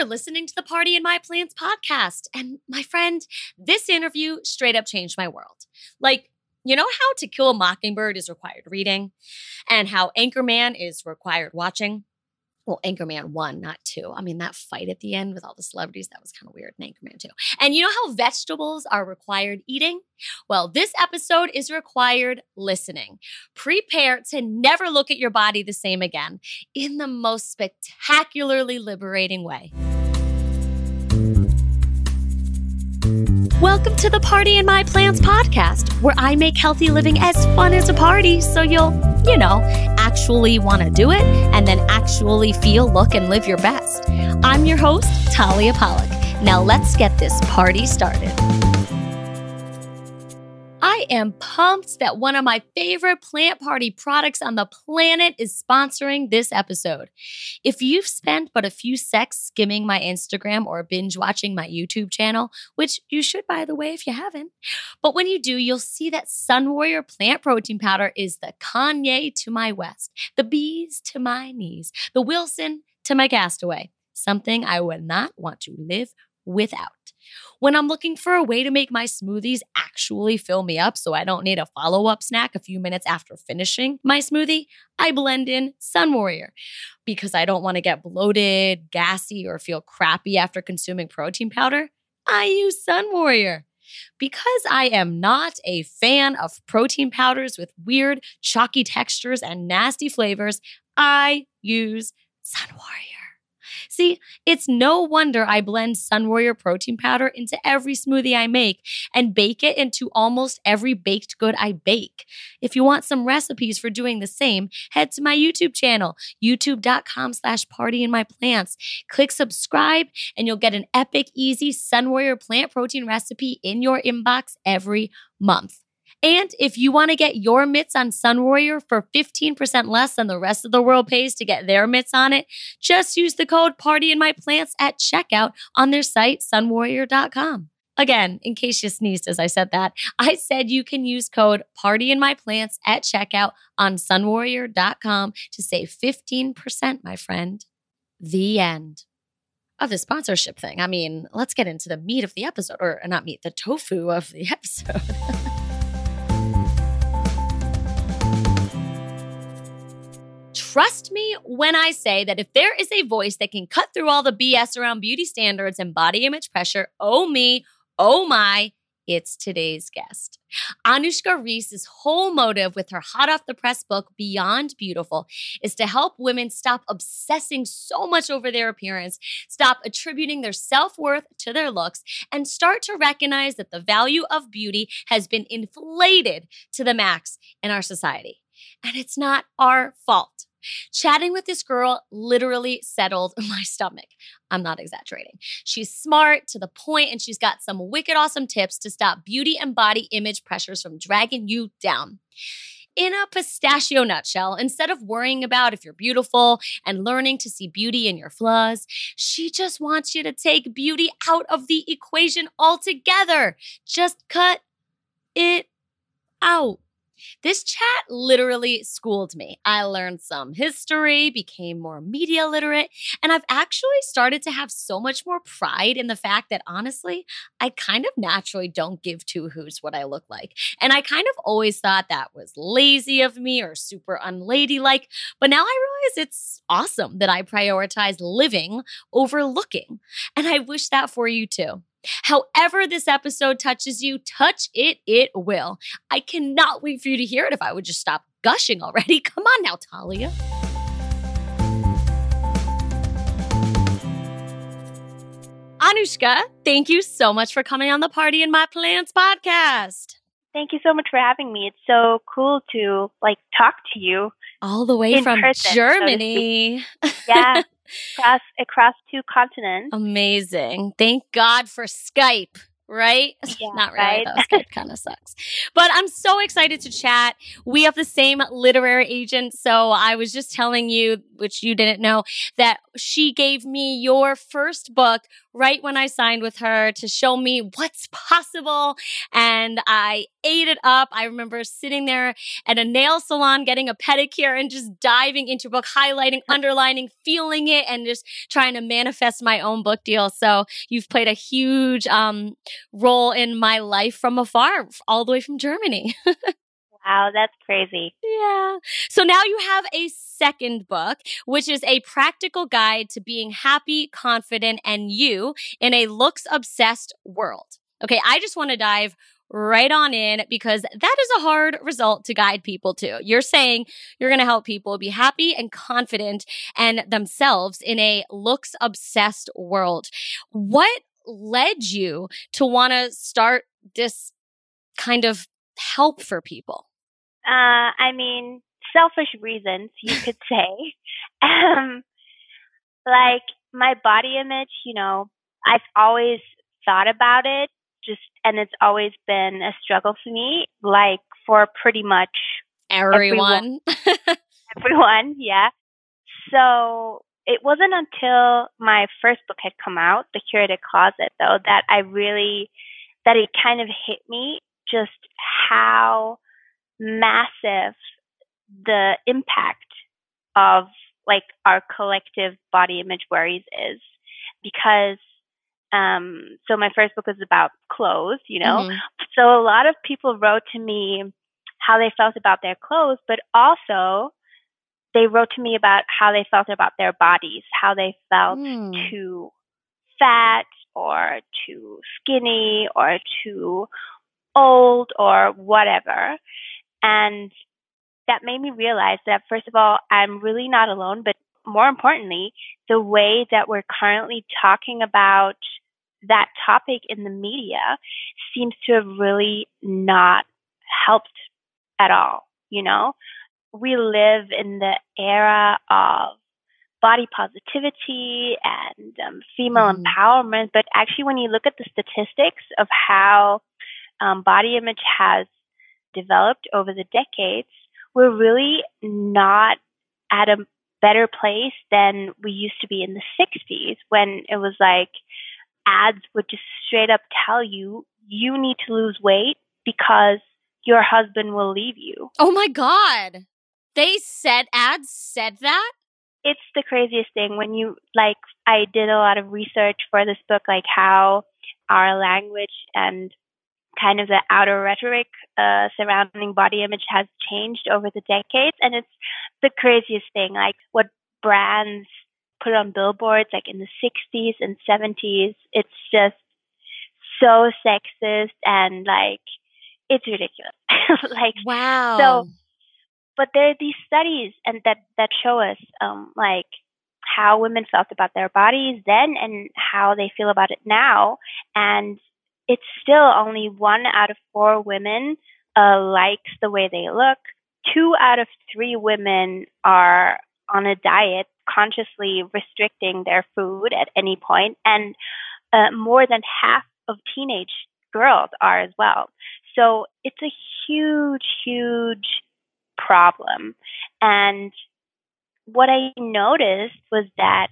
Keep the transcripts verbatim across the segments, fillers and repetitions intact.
are listening to the Party in My Plants podcast. And my friend, this interview straight up changed my world. Like, you know how To Kill a Mockingbird is required reading and how Anchorman is required watching? Well, Anchorman one, not two. I mean, that fight at the end with all the celebrities, that was kind of weird in Anchorman two. And you know how vegetables are required eating? Well, this episode is required listening. Prepare to never look at your body the same again in the most spectacularly liberating way. Welcome to the Party in My Plants podcast, where I make healthy living as fun as a party so you'll, you know, actually want to do it and then actually feel, look, and live your best. I'm your host, Talia Pollock. Now let's get this party started. I am pumped that one of my favorite plant party products on the planet is sponsoring this episode. If you've spent but a few secs skimming my Instagram or binge watching my YouTube channel, which you should, by the way, if you haven't, but when you do, you'll see that Sun Warrior Plant Protein Powder is the Kanye to my West, the bees to my knees, the Wilson to my castaway, something I would not want to live without. When I'm looking for a way to make my smoothies actually fill me up so I don't need a follow-up snack a few minutes after finishing my smoothie, I blend in Sun Warrior. Because I don't want to get bloated, gassy, or feel crappy after consuming protein powder, I use Sun Warrior. Because I am not a fan of protein powders with weird, chalky textures and nasty flavors, I use Sun Warrior. See, it's no wonder I blend Sun Warrior protein powder into every smoothie I make and bake it into almost every baked good I bake. If you want some recipes for doing the same, head to my YouTube channel, youtube.com slash party in my plants. Click subscribe and you'll get an epic, easy Sun Warrior plant protein recipe in your inbox every month. And if you want to get your mitts on Sun Warrior for fifteen percent less than the rest of the world pays to get their mitts on it, just use the code PARTYINMYPLANTS at checkout on their site, sun warrior dot com. Again, in case you sneezed as I said that, I said you can use code PARTYINMYPLANTS at checkout on sun warrior dot com to save fifteen percent, my friend. The end of the sponsorship thing. I mean, let's get into the meat of the episode, or not meat, the tofu of the episode. Trust me when I say that if there is a voice that can cut through all the B S around beauty standards and body image pressure, oh me, oh my, it's today's guest. Anushka Reese's whole motive with her hot off the press book, Beyond Beautiful, is to help women stop obsessing so much over their appearance, stop attributing their self-worth to their looks, and start to recognize that the value of beauty has been inflated to the max in our society. And it's not our fault. Chatting with this girl literally settled my stomach. I'm not exaggerating. She's smart, to the point, and she's got some wicked awesome tips to stop beauty and body image pressures from dragging you down. In a pistachio nutshell, instead of worrying about if you're beautiful and learning to see beauty in your flaws, she just wants you to take beauty out of the equation altogether. Just cut it out. This chat literally schooled me. I learned some history, became more media literate, and I've actually started to have so much more pride in the fact that, honestly, I kind of naturally don't give two hoots what I look like. And I kind of always thought that was lazy of me or super unladylike, but now I realize it's awesome that I prioritize living over looking. And I wish that for you too. However this episode touches you, touch it, it will. I cannot wait for you to hear it if I would just stop gushing already. Come on now, Talia. Anushka, thank you so much for coming on the Party in My Plants podcast. Thank you so much for having me. It's so cool to like talk to you. All the way from person, Germany. So yeah. Across across two continents. Amazing. Thank God for Skype, right? Yeah, Not really. right. That was good. Kind of sucks. But I'm so excited to chat. We have the same literary agent. So I was just telling you, which you didn't know, that she gave me your first book right when I signed with her to show me what's possible. And I ate it up. I remember sitting there at a nail salon, getting a pedicure and just diving into a book, highlighting, underlining, feeling it, and just trying to manifest my own book deal. So you've played a huge um, role in my life from afar, all the way from Germany. Wow, that's crazy. Yeah. So now you have a second book, which is a practical guide to being happy, confident, and you in a looks-obsessed world. Okay, I just want to dive right on in because that is a hard result to guide people to. You're saying you're going to help people be happy and confident and themselves in a looks-obsessed world. What led you to want to start this kind of help for people? Uh, I mean, selfish reasons, you could say. um, like my body image, you know, I've always thought about it, just, and it's always been a struggle for me, like for pretty much everyone. Everyone, everyone yeah. So it wasn't until my first book had come out, The Curated Closet, though, that I really, that it kind of hit me just how massive the impact of like our collective body image worries is, because um so my first book was about clothes, you know. Mm-hmm. So a lot of people wrote to me how they felt about their clothes, but also they wrote to me about how they felt about their bodies, how they felt mm. too fat or too skinny or too old or whatever. And that made me realize that, first of all, I'm really not alone, but more importantly, the way that we're currently talking about that topic in the media seems to have really not helped at all. You know, we live in the era of body positivity and um, female mm-hmm. empowerment, but actually when you look at the statistics of how um, body image has developed over the decades, we're really not at a better place than we used to be in the sixties, when it was like ads would just straight up tell you, you need to lose weight because your husband will leave you. Oh my God. They said, ads said that? It's the craziest thing when you, like, I did a lot of research for this book, like how our language and kind of the outer rhetoric uh, surrounding body image has changed over the decades. And it's the craziest thing, like what brands put on billboards, like in the sixties and seventies. It's just so sexist and like, it's ridiculous. like, wow. So, but there are these studies and that, that show us um, like how women felt about their bodies then and how they feel about it now. And it's still only one out of four women uh, likes the way they look. Two out of three women are on a diet, consciously restricting their food at any point, and uh, more than half of teenage girls are as well. So it's a huge, huge problem. And what I noticed was that,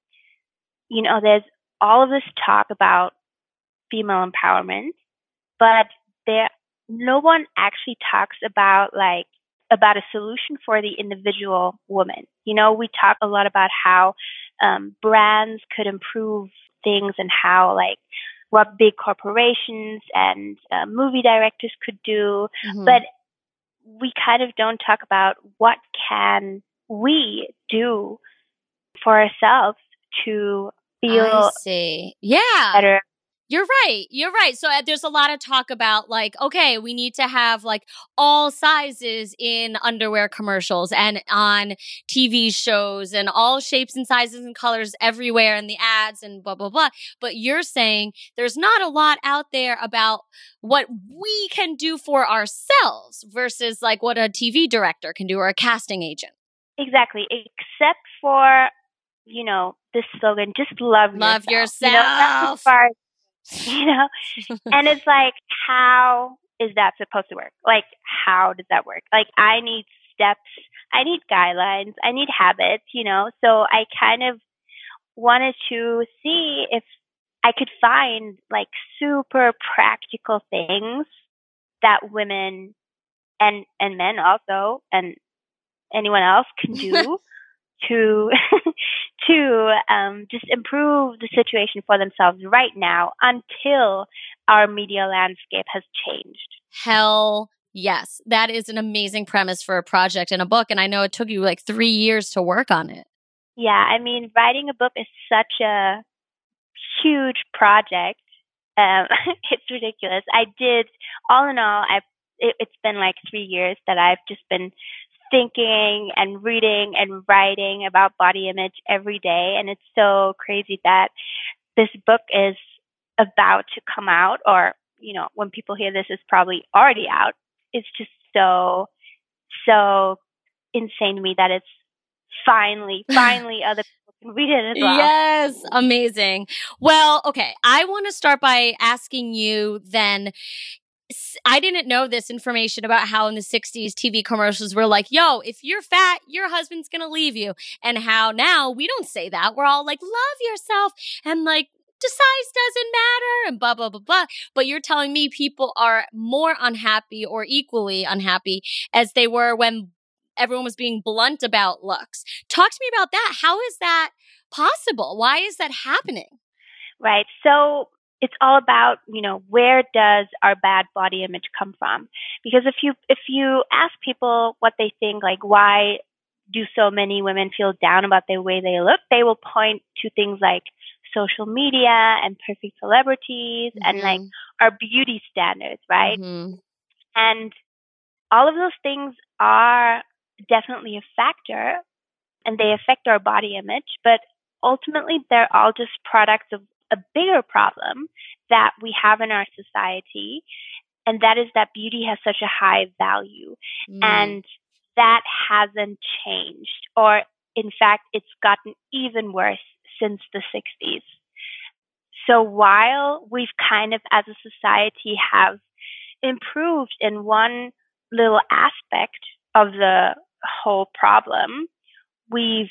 you know, there's all of this talk about female empowerment, but there no one actually talks about like about a solution for the individual woman. You know, we talk a lot about how um, brands could improve things and how like what big corporations and uh, movie directors could do, mm-hmm. but we kind of don't talk about what can we do for ourselves to feel I see. Yeah. better. You're right. You're right. So uh, there's a lot of talk about like, okay, we need to have like all sizes in underwear commercials and on T V shows and all shapes and sizes and colors everywhere in the ads and blah, blah, blah. But you're saying there's not a lot out there about what we can do for ourselves versus like what a T V director can do or a casting agent. Exactly. Except for, you know, this slogan, just love, love yourself. yourself. You know, that's as far as you know? And it's like, how is that supposed to work? Like, how does that work? Like, I need steps, I need guidelines, I need habits, you know? So I kind of wanted to see if I could find like super practical things that women and and men also and anyone else can do to to um, just improve the situation for themselves right now until our media landscape has changed. Hell yes. That is an amazing premise for a project and a book. And I know it took you like three years to work on it. Yeah, I mean, writing a book is such a huge project. Um, it's ridiculous. I did, all in all, I've it, it's been like three years that I've just been thinking and reading and writing about body image every day. And it's so crazy that this book is about to come out, or, you know, when people hear this, it's probably already out. It's just so, so insane to me that it's finally, finally other people can read it as well. Yes, amazing. Well, okay, I want to start by asking you then, I didn't know this information about how in the sixties T V commercials were like, yo, if you're fat, your husband's going to leave you. And how now we don't say that. We're all like, love yourself and like, the size doesn't matter and blah, blah, blah, blah. But you're telling me people are more unhappy or equally unhappy as they were when everyone was being blunt about looks. Talk to me about that. How is that possible? Why is that happening? Right. So it's all about, you know, where does our bad body image come from? Because if you if you ask people what they think, like why do so many women feel down about the way they look, they will point to things like social media and perfect celebrities mm-hmm. and like our beauty standards, right? Mm-hmm. And all of those things are definitely a factor and they affect our body image, but ultimately they're all just products of a bigger problem that we have in our society, and that is that beauty has such a high value, mm. and that hasn't changed, or in fact, it's gotten even worse since the sixties. So while we've kind of, as a society, have improved in one little aspect of the whole problem, we've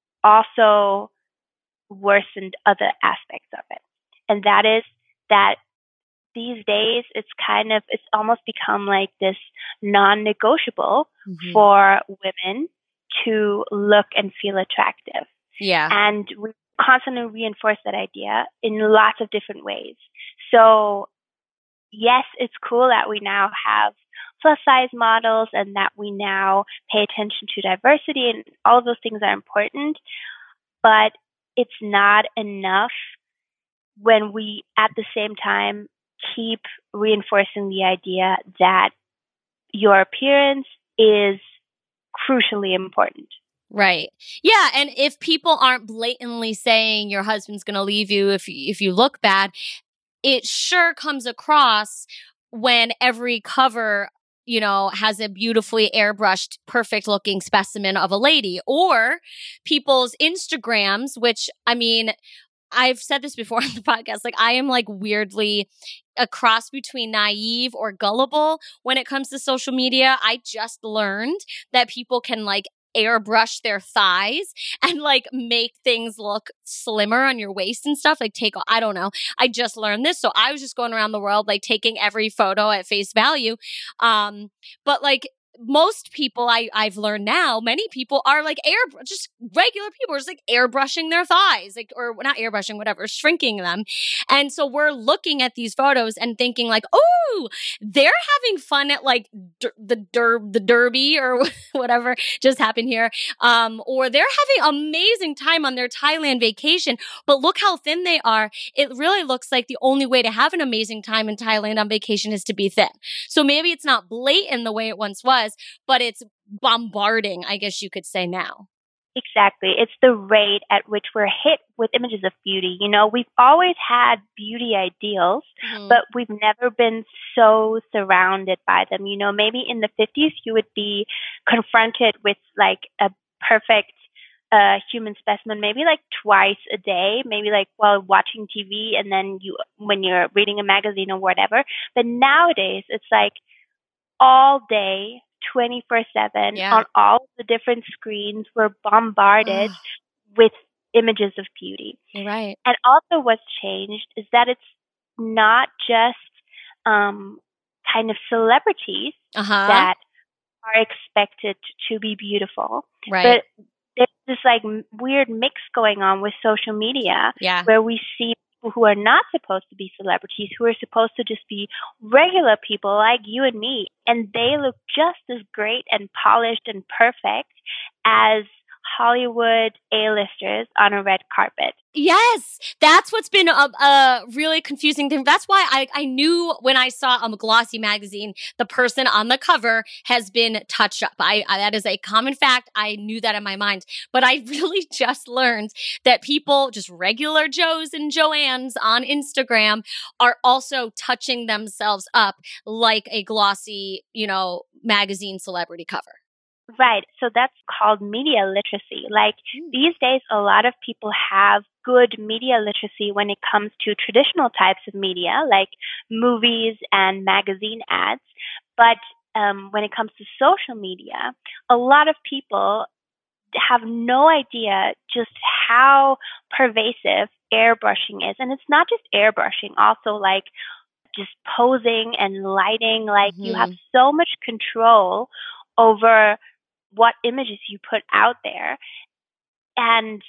also worsened other aspects of it. And that is that these days it's kind of, it's almost become like this non-negotiable mm-hmm. for women to look and feel attractive. Yeah. And we constantly reinforce that idea in lots of different ways. So yes, it's cool that we now have plus size models and that we now pay attention to diversity, and all of those things are important, but it's not enough when we, at the same time, keep reinforcing the idea that your appearance is crucially important. Right. Yeah. And if people aren't blatantly saying your husband's going to leave you if you, if you look bad, it sure comes across when every cover, you know, has a beautifully airbrushed, perfect looking specimen of a lady, or people's Instagrams, which, I mean, I've said this before on the podcast, like I am like weirdly a cross between naive or gullible when it comes to social media. I just learned that people can like airbrush their thighs and like make things look slimmer on your waist and stuff, like take, I don't know. I just learned this. So I was just going around the world, like taking every photo at face value. Um, but like most people I, I've learned now, many people are like air, just regular people are just like airbrushing their thighs, like, or not airbrushing, whatever, shrinking them. And so we're looking at these photos and thinking like, oh, they're having fun at like der- the der- the derby or whatever just happened here. Um, or they're having amazing time on their Thailand vacation, but look how thin they are. It really looks like the only way to have an amazing time in Thailand on vacation is to be thin. So maybe it's not blatant the way it once was, but it's bombarding, I guess you could say now. Exactly. It's the rate at which we're hit with images of beauty. You know, we've always had beauty ideals, mm-hmm. but we've never been so surrounded by them. You know, maybe in the fifties, you would be confronted with like a perfect a human specimen maybe like twice a day, maybe like while watching T V and then you when you're reading a magazine or whatever. But nowadays it's like all day, twenty-four seven Yeah. on all the different screens. We're bombarded with images of beauty. You're right. And also what's changed is that it's not just um, kind of celebrities Uh-huh. that are expected to be beautiful, Right. but there's this like m- weird mix going on with social media Yeah. where we see people who are not supposed to be celebrities, who are supposed to just be regular people like you and me, and they look just as great and polished and perfect as Hollywood A-listers on a red carpet. Yes, that's what's been a, a really confusing thing. That's why I, I knew when I saw a glossy magazine, the person on the cover has been touched up. I, I that is a common fact. I knew that in my mind, but I really just learned that people, just regular Joes and Joannes on Instagram, are also touching themselves up like a glossy, you know, magazine celebrity cover. Right. So that's called media literacy. Like Mm. these days, a lot of people have good media literacy when it comes to traditional types of media, like movies and magazine ads. But um, when it comes to social media, a lot of people have no idea just how pervasive airbrushing is. And it's not just airbrushing, also like just posing and lighting. Like you have Mhm. so much control over what images you put out there. And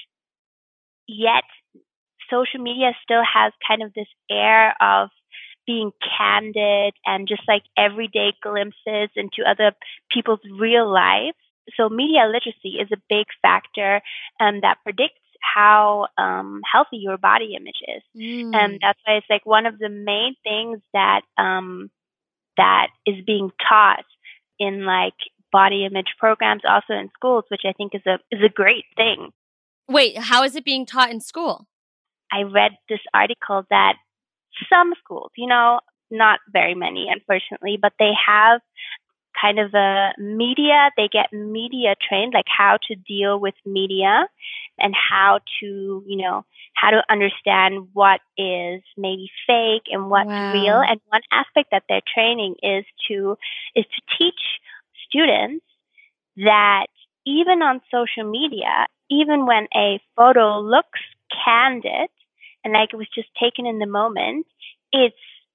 yet social media still has kind of this air of being candid and just like everyday glimpses into other people's real lives. So media literacy is a big factor um, that predicts how um, healthy your body image is. Mm. And that's why it's like one of the main things that um, that is being taught in like body image programs, also in schools, which I think is a is a great thing. Wait, how is it being taught in school? I read this article that some schools, you know, not very many, unfortunately, but they have kind of a media, they get media trained, like how to deal with media and how to, you know, how to understand what is maybe fake and what's Wow. real. And one aspect that they're training is to is to teach students that even on social media, even when a photo looks candid and like it was just taken in the moment, it's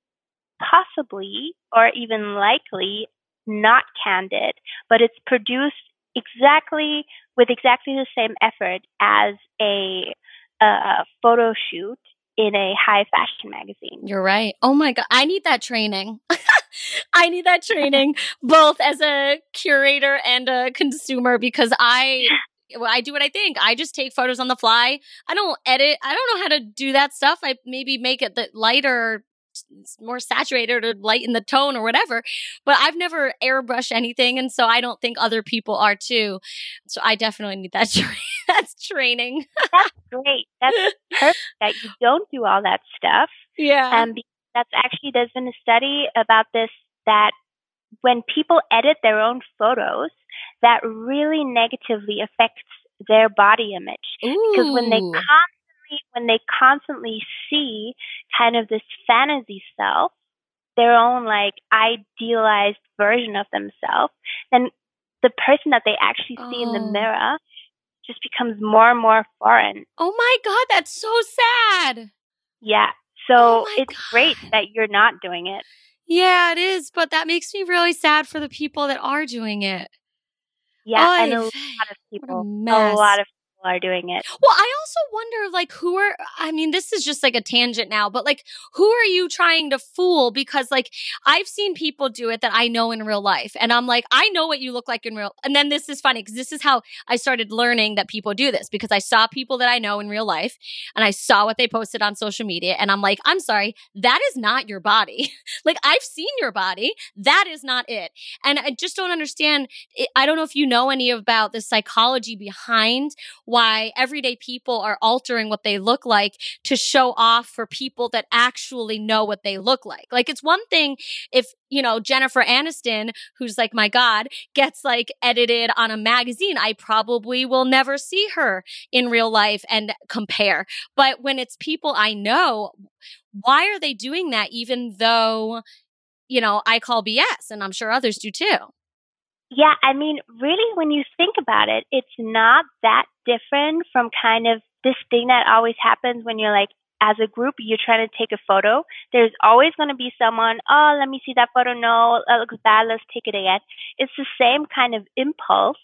possibly or even likely not candid, but it's produced exactly with exactly the same effort as a, a photo shoot in a high fashion magazine. You're right. Oh my God. I need that training. I need that training both as a curator and a consumer because I well, I do what I think. I just take photos on the fly. I don't edit. I don't know how to do that stuff. I maybe make it the lighter, more saturated or lighten the tone or whatever. But I've never airbrushed anything. And so I don't think other people are too. So I definitely need that tra- that's training. That's great. That's perfect that you don't do all that stuff. Yeah. Um, because that's actually, there's been a study about this that when people edit their own photos, that really negatively affects their body image. Ooh. Because when they constantly, when they constantly see kind of this fantasy self, their own like idealized version of themselves, then the person that they actually see in the Oh. mirror just becomes more and more foreign. Oh my God, that's so sad. Yeah. So Oh my it's great God. that you're not doing it. Yeah, it is, but that makes me really sad for the people that are doing it. Yeah, Oy and a vey. lot of What a people, a mess. lot of people are doing it. Well, I also wonder, like, who are, I mean, this is just like a tangent now, but like, who are you trying to fool? Because like, I've seen people do it that I know in real life. And I'm like, I know what you look like in real. And then this is funny because this is how I started learning that people do this because I saw people that I know in real life and I saw what they posted on social media. And I'm like, I'm sorry, that is not your body. Like, I've seen your body. That is not it. And I just don't understand. I don't know if you know any about the psychology behind why everyday people are altering what they look like to show off for people that actually know what they look like. Like, it's one thing if, you know, Jennifer Aniston, who's like my God, gets like edited on a magazine. I probably will never see her in real life and compare. But when it's people I know, why are they doing that even though, you know, I call B S and I'm sure others do too? Yeah, I mean, really, when you think about it, it's not that different from kind of this thing that always happens when you're like, as a group, you're trying to take a photo. There's always going to be someone, oh, let me see that photo. No, that looks bad. Let's take it again. It's the same kind of impulse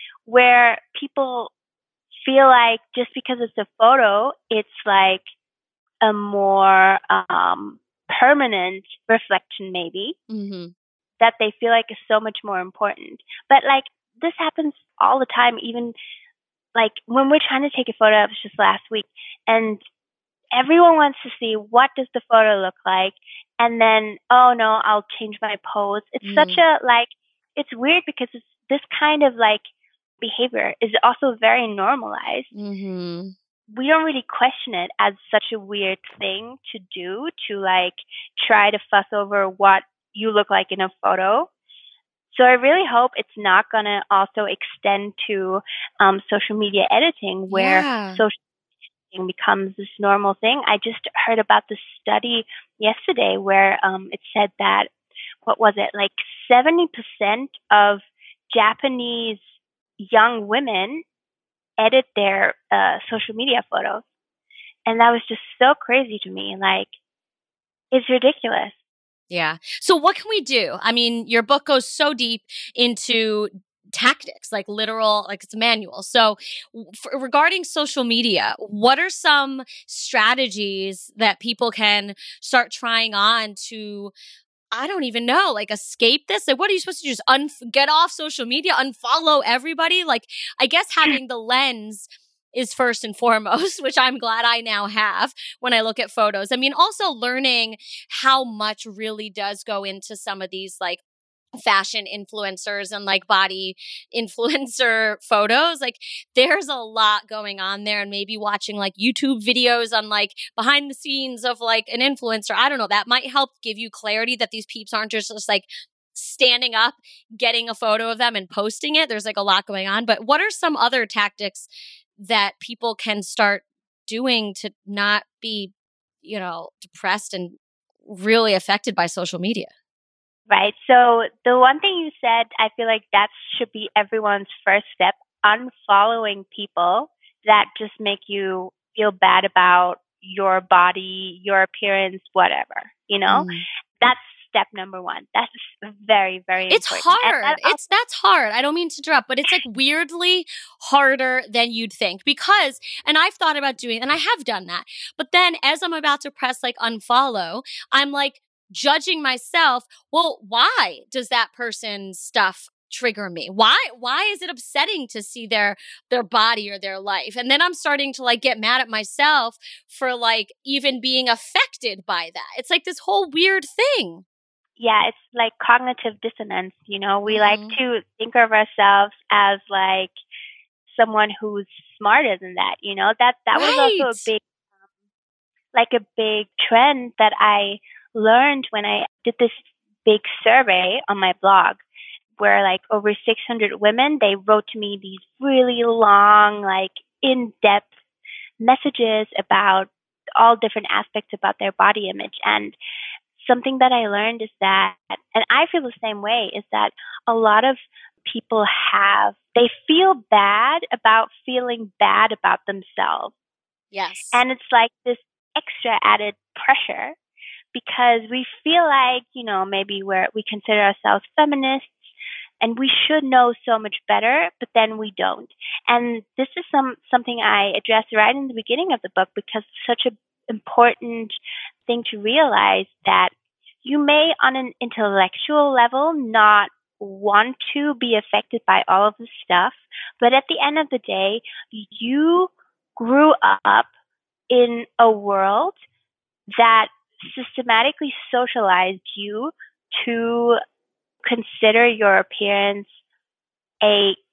where people feel like just because it's a photo, it's like a more um, permanent reflection, maybe. Mm-hmm. That they feel like is so much more important. But like this happens all the time, even like when we're trying to take a photo, it was just last week, and everyone wants to see what does the photo look like, and then, oh no, I'll change my pose. It's mm. such a like, it's weird because it's this kind of like behavior is also very normalized. Mm-hmm. We don't really question it as such a weird thing to do, to like try to fuss over what you look like in a photo. So I really hope it's not going to also extend to um, social media editing, where yeah. social editing becomes this normal thing. I just heard about this study yesterday where um, it said that, what was it, like seventy percent of Japanese young women edit their uh, social media photos. And that was just so crazy to me. Like, it's ridiculous. Yeah. So what can we do? I mean, your book goes so deep into tactics, like literal, like it's a manual. So for, regarding social media, what are some strategies that people can start trying on to, I don't even know, like escape this? Like, what are you supposed to do? Just un- get off social media, unfollow everybody? Like, I guess having the lens is first and foremost, which I'm glad I now have when I look at photos. I mean, also learning how much really does go into some of these like fashion influencers and like body influencer photos. Like there's a lot going on there, and maybe watching like YouTube videos on like behind the scenes of like an influencer. I don't know. That might help give you clarity that these peeps aren't just, just like standing up, getting a photo of them and posting it. There's like a lot going on. But what are some other tactics that people can start doing to not be, you know, depressed and really affected by social media? Right. So the one thing you said, I feel like that should be everyone's first step, unfollowing people that just make you feel bad about your body, your appearance, whatever, you know? Mm. That's step number one. That's very, very it's important. Hard. That, it's that's hard. I don't mean to interrupt, but it's like weirdly harder than you'd think, because, and I've thought about doing, and I have done that, but then as I'm about to press like unfollow, I'm like judging myself. Well, why does that person's stuff trigger me? Why, why is it upsetting to see their, their body or their life? And then I'm starting to like get mad at myself for like even being affected by that. It's like this whole weird thing. Yeah, it's like cognitive dissonance, you know, we mm-hmm. like to think of ourselves as like someone who's smarter than that, you know, that, that right. was also a big, um, like a big trend that I learned when I did this big survey on my blog, where like over six hundred women, they wrote to me these really long, like in-depth messages about all different aspects about their body image. And something that I learned is that, and I feel the same way, is that a lot of people have, they feel bad about feeling bad about themselves. Yes. And it's like this extra added pressure because we feel like, you know, maybe we're, we consider ourselves feminists and we should know so much better, but then we don't. And this is some something I addressed right in the beginning of the book, because it's such an important thing to realize that you may, on an intellectual level, not want to be affected by all of this stuff, but at the end of the day, you grew up in a world that systematically socialized you to consider your appearance a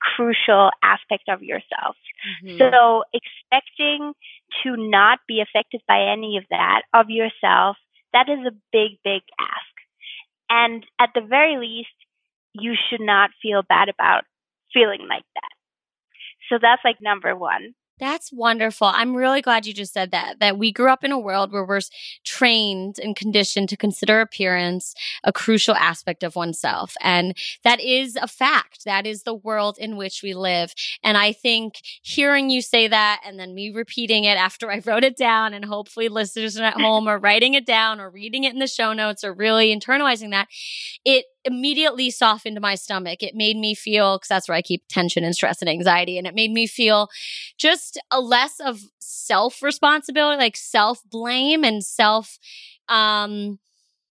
crucial aspect of yourself. Mm-hmm. So expecting to not be affected by any of that of yourself, that is a big, big ask. And at the very least, you should not feel bad about feeling like that. So that's like number one. That's wonderful. I'm really glad you just said that, that we grew up in a world where we're trained and conditioned to consider appearance a crucial aspect of oneself. And that is a fact. That is the world in which we live. And I think hearing you say that and then me repeating it after I wrote it down, and hopefully listeners at home are writing it down or reading it in the show notes or really internalizing that, it immediately softened my stomach. It made me feel, because that's where I keep tension and stress and anxiety, and it made me feel just a less of self-responsibility, like self-blame and self, um,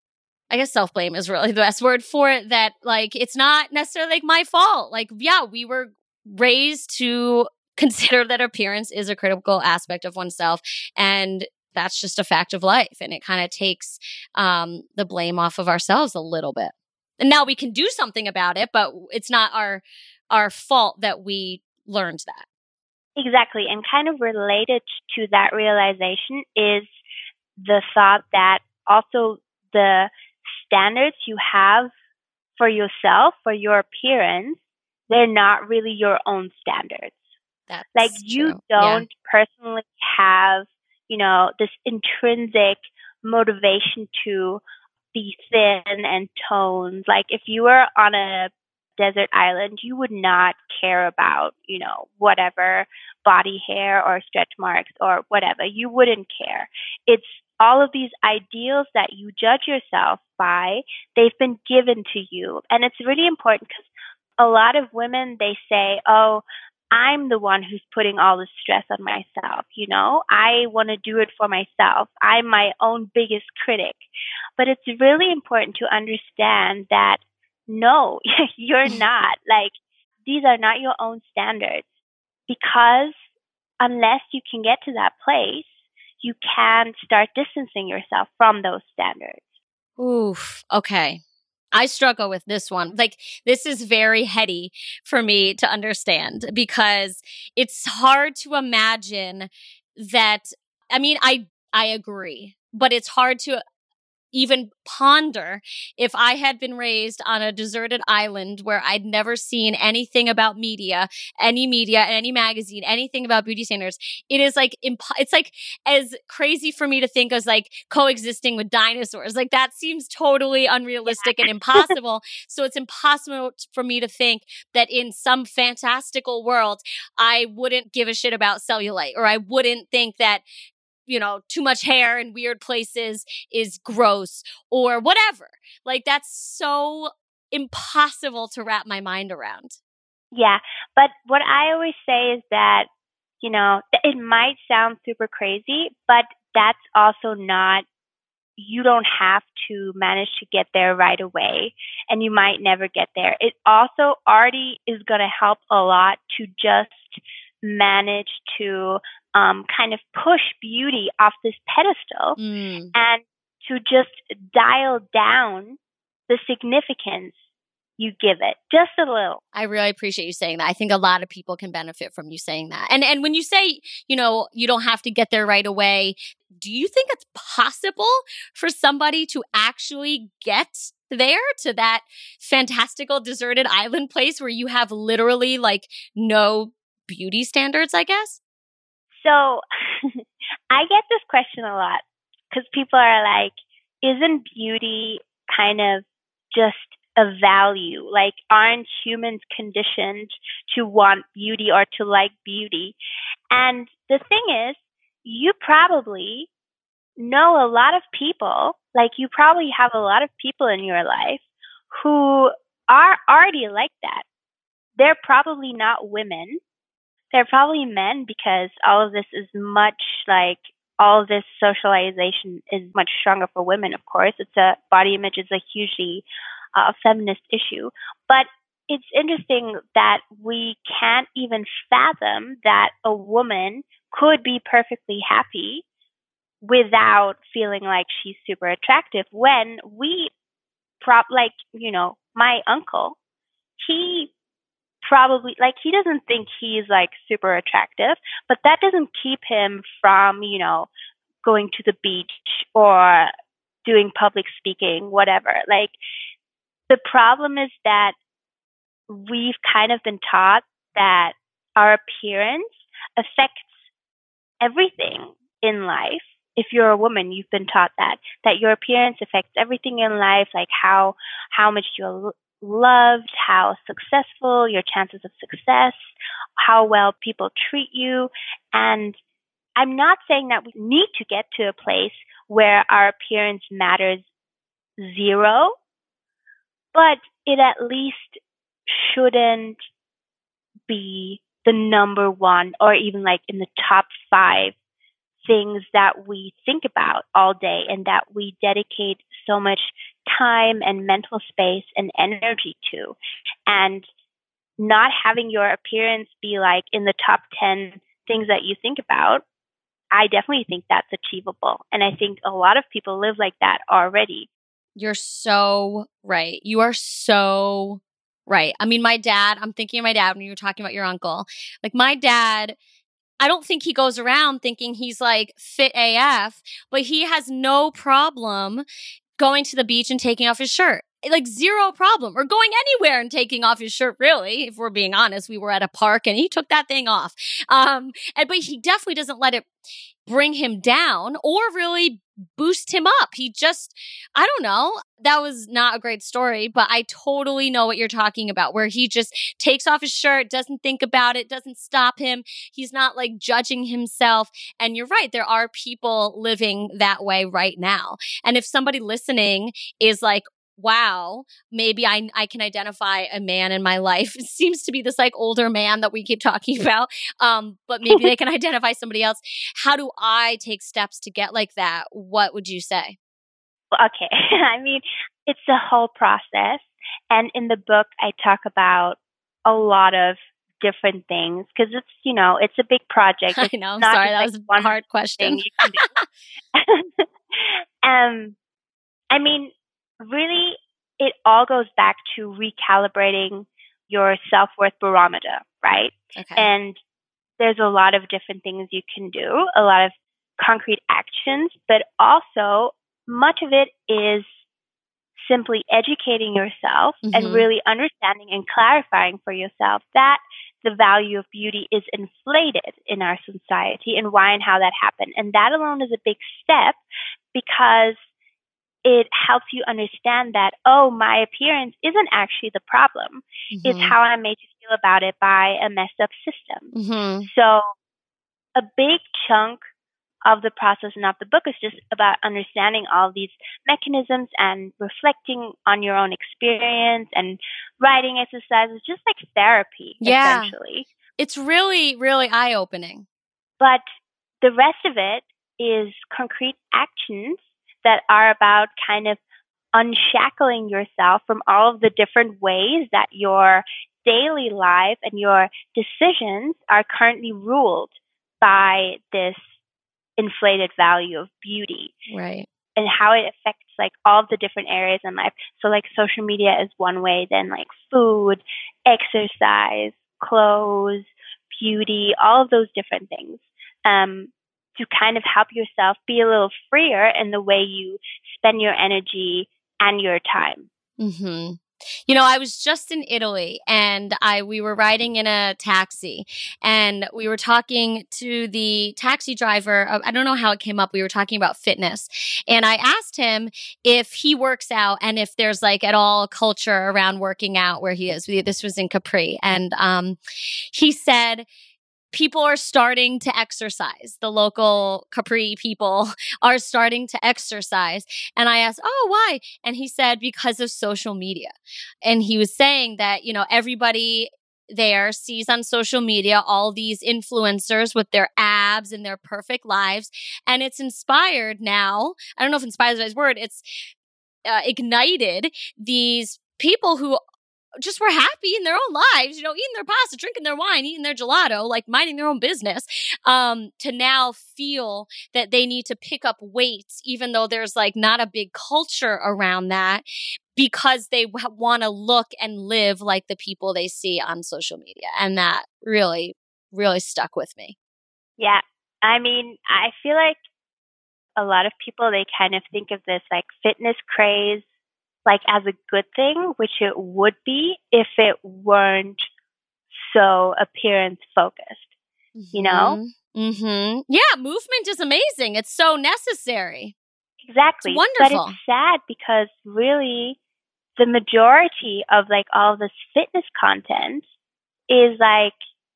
I guess self-blame is really the best word for it, that like, it's not necessarily like my fault. Like, yeah, we were raised to consider that appearance is a critical aspect of oneself, and that's just a fact of life. And it kind of takes um, the blame off of ourselves a little bit. And now we can do something about it, but it's not our our fault that we learned that. Exactly. And kind of related to that realization is the thought that also the standards you have for yourself, for your appearance, they're not really your own standards. That's like you true. don't Yeah. personally have, you know, this intrinsic motivation to be thin and toned. Like if you were on a desert island, you would not care about, you know, whatever body hair or stretch marks or whatever. You wouldn't care. It's all of these ideals that you judge yourself by, they've been given to you. And it's really important because a lot of women, they say, oh, I'm the one who's putting all the stress on myself. You know, I want to do it for myself. I'm my own biggest critic. But it's really important to understand that no, you're not. Like, these are not your own standards, because unless you can get to that place, you can start distancing yourself from those standards. Oof. Okay. I struggle with this one. Like, this is very heady for me to understand, because it's hard to imagine that. I mean, I, I agree, but it's hard to even ponder if I had been raised on a deserted island where I'd never seen anything about media, any media, any magazine, anything about beauty standards. It is like, imp- it's like as crazy for me to think as like coexisting with dinosaurs. Like that seems totally unrealistic and impossible. So it's impossible for me to think that in some fantastical world, I wouldn't give a shit about cellulite, or I wouldn't think that, you know, too much hair in weird places is gross or whatever. Like, that's so impossible to wrap my mind around. Yeah. But what I always say is that, you know, it might sound super crazy, but that's also not, you don't have to manage to get there right away, and you might never get there. It also already is going to help a lot to just manage to um, kind of push beauty off this pedestal Mm. and to just dial down the significance you give it just a little. I really appreciate you saying that. I think a lot of people can benefit from you saying that. And and when you say, you know, you don't have to get there right away, do you think it's possible for somebody to actually get there to that fantastical deserted island place where you have literally like no beauty standards, I guess? So I get this question a lot because people are like, isn't beauty kind of just a value? Like, aren't humans conditioned to want beauty or to like beauty? And the thing is, you probably know a lot of people, like you probably have a lot of people in your life who are already like that. They're probably not women. They're probably men, because all of this is much like, all of this socialization is much stronger for women, of course. It's a, body image is a hugely uh, feminist issue. But it's interesting that we can't even fathom that a woman could be perfectly happy without feeling like she's super attractive, when we prop like, you know, my uncle, he probably, like, he doesn't think he's like super attractive, but that doesn't keep him from, you know, going to the beach or doing public speaking, whatever. Like, the problem is that we've kind of been taught that our appearance affects everything in life. If you're a woman, you've been taught that, that your appearance affects everything in life, like how, how much you're loved, how successful, your chances of success, how well people treat you. And I'm not saying that we need to get to a place where our appearance matters zero, but it at least shouldn't be the number one or even like in the top five things that we think about all day and that we dedicate so much time and mental space and energy to. And not having your appearance be like in the top ten things that you think about, I definitely think that's achievable. And I think a lot of people live like that already. You're so right. You are so right. I mean, my dad, I'm thinking of my dad when you were talking about your uncle. Like, my dad, I don't think he goes around thinking he's like fit A F, but he has no problem going to the beach and taking off his shirt. Like, zero problem. Or going anywhere and taking off his shirt, really. If we're being honest, we were at a park and he took that thing off. Um, and, but he definitely doesn't let it bring him down or really boost him up. He just, I don't know. That was not a great story, but I totally know what you're talking about, where he just takes off his shirt, doesn't think about it, doesn't stop him. He's not like judging himself. And you're right. There are people living that way right now. And if somebody listening is like, wow, maybe I I can identify a man in my life. It seems to be this like older man that we keep talking about. Um, but maybe they can identify somebody else. How do I take steps to get like that? What would you say? Okay. I mean, it's a whole process. And in the book, I talk about a lot of different things because it's, you know, it's a big project. It's I know. I'm not sorry. just, That like, was a one hard question. thing you can do. um, I mean, really, it all goes back to recalibrating your self-worth barometer, right? Okay. And there's a lot of different things you can do, a lot of concrete actions, but also much of it is simply educating yourself mm-hmm. and really understanding and clarifying for yourself that the value of beauty is inflated in our society and why and how that happened. And that alone is a big step because it helps you understand that, oh, my appearance isn't actually the problem. Mm-hmm. It's how I'm made to feel about it by a messed up system. Mm-hmm. So a big chunk of the process and of the book is just about understanding all these mechanisms and reflecting on your own experience and writing exercises, just like therapy, yeah. essentially. It's really, really eye-opening. But the rest of it is concrete actions that are about kind of unshackling yourself from all of the different ways that your daily life and your decisions are currently ruled by this inflated value of beauty. Right. And how it affects like all of the different areas in life. So like social media is one way, then like food, exercise, clothes, beauty, all of those different things. Um, to kind of help yourself be a little freer in the way you spend your energy and your time. Mm-hmm. You know, I was just in Italy and I we were riding in a taxi and we were talking to the taxi driver. I don't know how it came up. We were talking about fitness and I asked him if he works out and if there's like at all a culture around working out where he is. We, this was in Capri. And um, he said, people are starting to exercise. The local Capri people are starting to exercise. And I asked, oh, why? And he said, because of social media. And he was saying that, you know, everybody there sees on social media all these influencers with their abs and their perfect lives. And it's inspired now. I don't know if inspired is the right word. It's uh, ignited these people who just were happy in their own lives, you know, eating their pasta, drinking their wine, eating their gelato, like minding their own business, um, to now feel that they need to pick up weights, even though there's like not a big culture around that. because they w- want to look and live like the people they see on social media. And that really, really stuck with me. Yeah. I mean, I feel like a lot of people, they kind of think of this like fitness craze like as a good thing, which it would be if it weren't so appearance focused, mm-hmm. you know? Mm-hmm. Yeah, movement is amazing. It's so necessary. Exactly. It's wonderful. But it's sad because really the majority of like all of this fitness content is like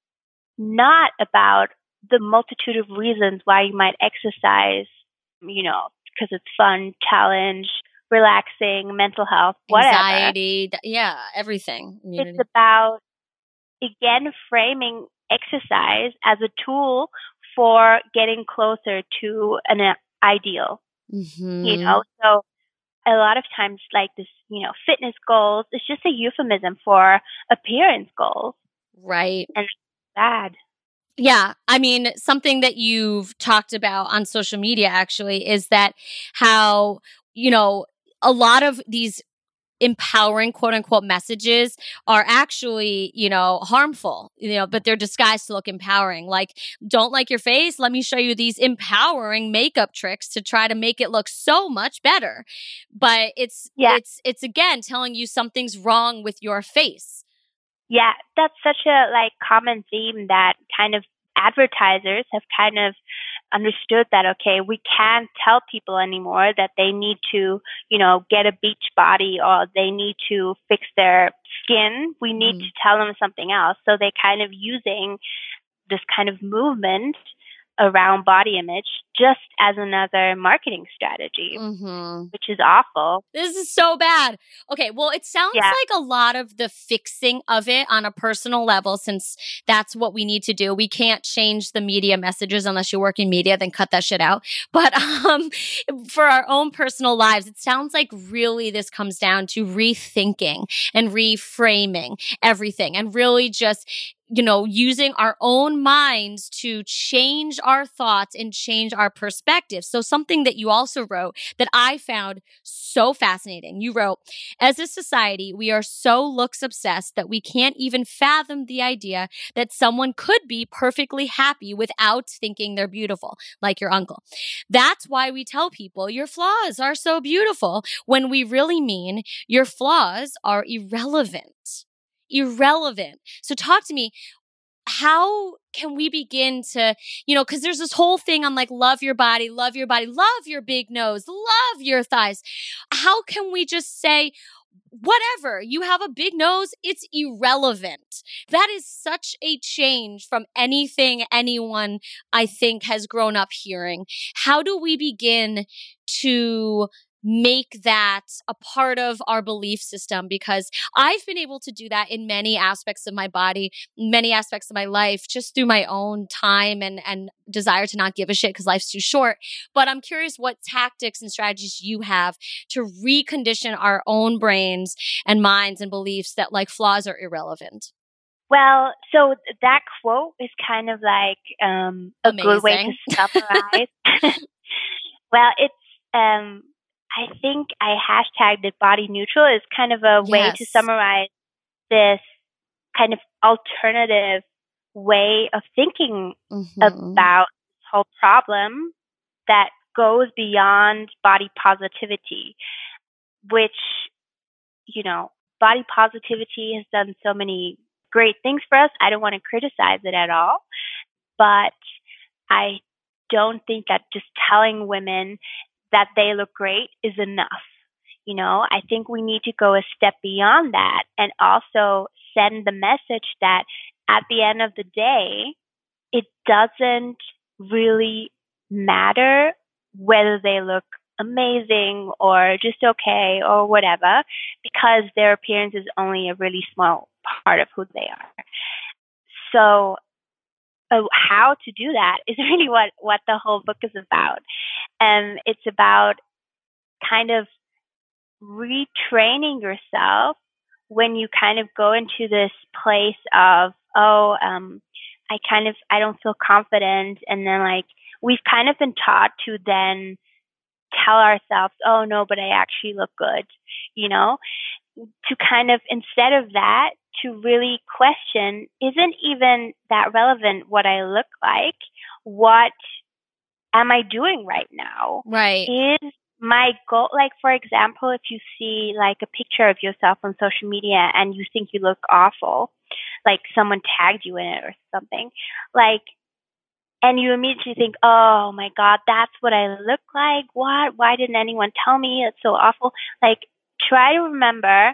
not about the multitude of reasons why you might exercise, you know, because it's fun, challenge, relaxing, mental health, whatever. Anxiety, yeah, everything. It's about, again, framing exercise as a tool for getting closer to an ideal, mm-hmm. you know? So a lot of times, like this, you know, fitness goals, it's just a euphemism for appearance goals. Right. And it's bad. Yeah. I mean, something that you've talked about on social media actually is that how, you know, a lot of these empowering quote unquote messages are actually, you know, harmful, you know, but they're disguised to look empowering. Like, don't like your face? Let me show you these empowering makeup tricks to try to make it look so much better. But it's, yeah. it's, it's again, telling you something's wrong with your face. Yeah, that's such a like common theme that kind of advertisers have kind of understood that, okay, we can't tell people anymore that they need to, you know, get a beach body or they need to fix their skin. We need mm-hmm. to tell them something else. So they kind of using this kind of movement around body image just as another marketing strategy, mm-hmm. which is awful. This is so bad. Okay, well, it sounds yeah. like a lot of the fixing of it on a personal level, since that's what we need to do. We can't change the media messages unless you work in media, then cut that shit out. But um, for our own personal lives, it sounds like really this comes down to rethinking and reframing everything and really just you know, using our own minds to change our thoughts and change our perspective. So something that you also wrote that I found so fascinating. You wrote, as a society, we are so looks obsessed that we can't even fathom the idea that someone could be perfectly happy without thinking they're beautiful, like your uncle. That's why we tell people your flaws are so beautiful when we really mean your flaws are irrelevant. Irrelevant. So talk to me. How can we begin to, you know, because there's this whole thing on like, love your body, love your body, love your big nose, love your thighs. How can we just say, whatever, you have a big nose, it's irrelevant? That is such a change from anything anyone, I think, has grown up hearing. How do we begin to make that a part of our belief system? Because I've been able to do that in many aspects of my body, many aspects of my life, just through my own time and, and desire to not give a shit because life's too short. But I'm curious what tactics and strategies you have to recondition our own brains and minds and beliefs that like flaws are irrelevant. Well, so that quote is kind of like um, a Amazing. Good way to summarize. Well, it's, um, I think I hashtagged it body neutral is kind of a yes. way to summarize this kind of alternative way of thinking mm-hmm. about this whole problem that goes beyond body positivity, which, you know, body positivity has done so many great things for us. I don't want to criticize it at all, but I don't think that just telling women that they look great is enough. You know, I think we need to go a step beyond that and also send the message that at the end of the day, it doesn't really matter whether they look amazing or just okay or whatever, because their appearance is only a really small part of who they are. So uh, how to do that is really what, what the whole book is about. And it's about kind of retraining yourself when you kind of go into this place of, oh, um, I kind of, I don't feel confident. And then like, we've kind of been taught to then tell ourselves, oh no, but I actually look good, you know, to kind of, instead of that, to really question, isn't even that relevant what I look like? What am I doing right now? Right. Is my goal, like, for example, if you see like a picture of yourself on social media and you think you look awful, like someone tagged you in it or something, like, and you immediately think, oh my God, that's what I look like? What? Why didn't anyone tell me? It's so awful. Like, try to remember,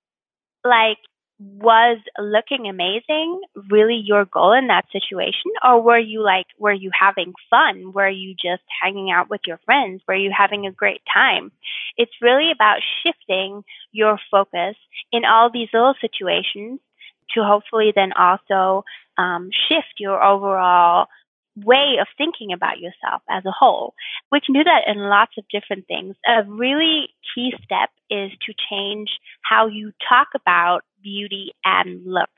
like, was looking amazing really your goal in that situation? Or were you like, were you having fun? Were you just hanging out with your friends? Were you having a great time? It's really about shifting your focus in all these little situations to hopefully then also um, shift your overall way of thinking about yourself as a whole. We can do that in lots of different things. A really key step is to change how you talk about beauty and looks.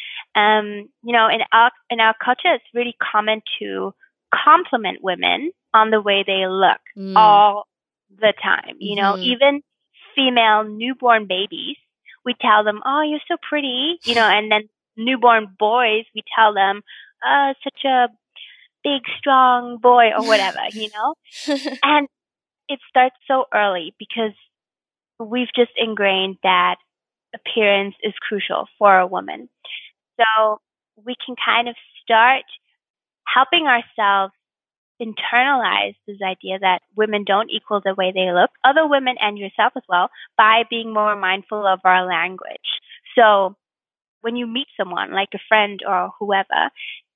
Um, you know, in our in our culture, it's really common to compliment women on the way they look Mm. all the time. You know, Mhm. even female newborn babies, we tell them, "Oh, you're so pretty," you know, and then newborn boys, we tell them, "Uh, such a big, strong boy," or whatever, you know? And it starts so early because we've just ingrained that appearance is crucial for a woman. So we can kind of start helping ourselves internalize this idea that women don't equal the way they look, other women and yourself as well, by being more mindful of our language. So when you meet someone, like a friend or whoever,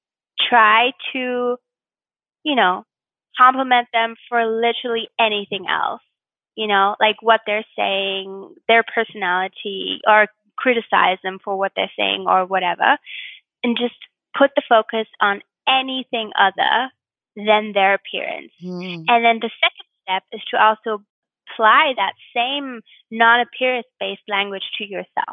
try to, you know, compliment them for literally anything else, you know, like what they're saying, their personality, or criticize them for what they're saying or whatever, and just put the focus on anything other than their appearance. Mm. And then the second step is to also apply that same non-appearance based language to yourself.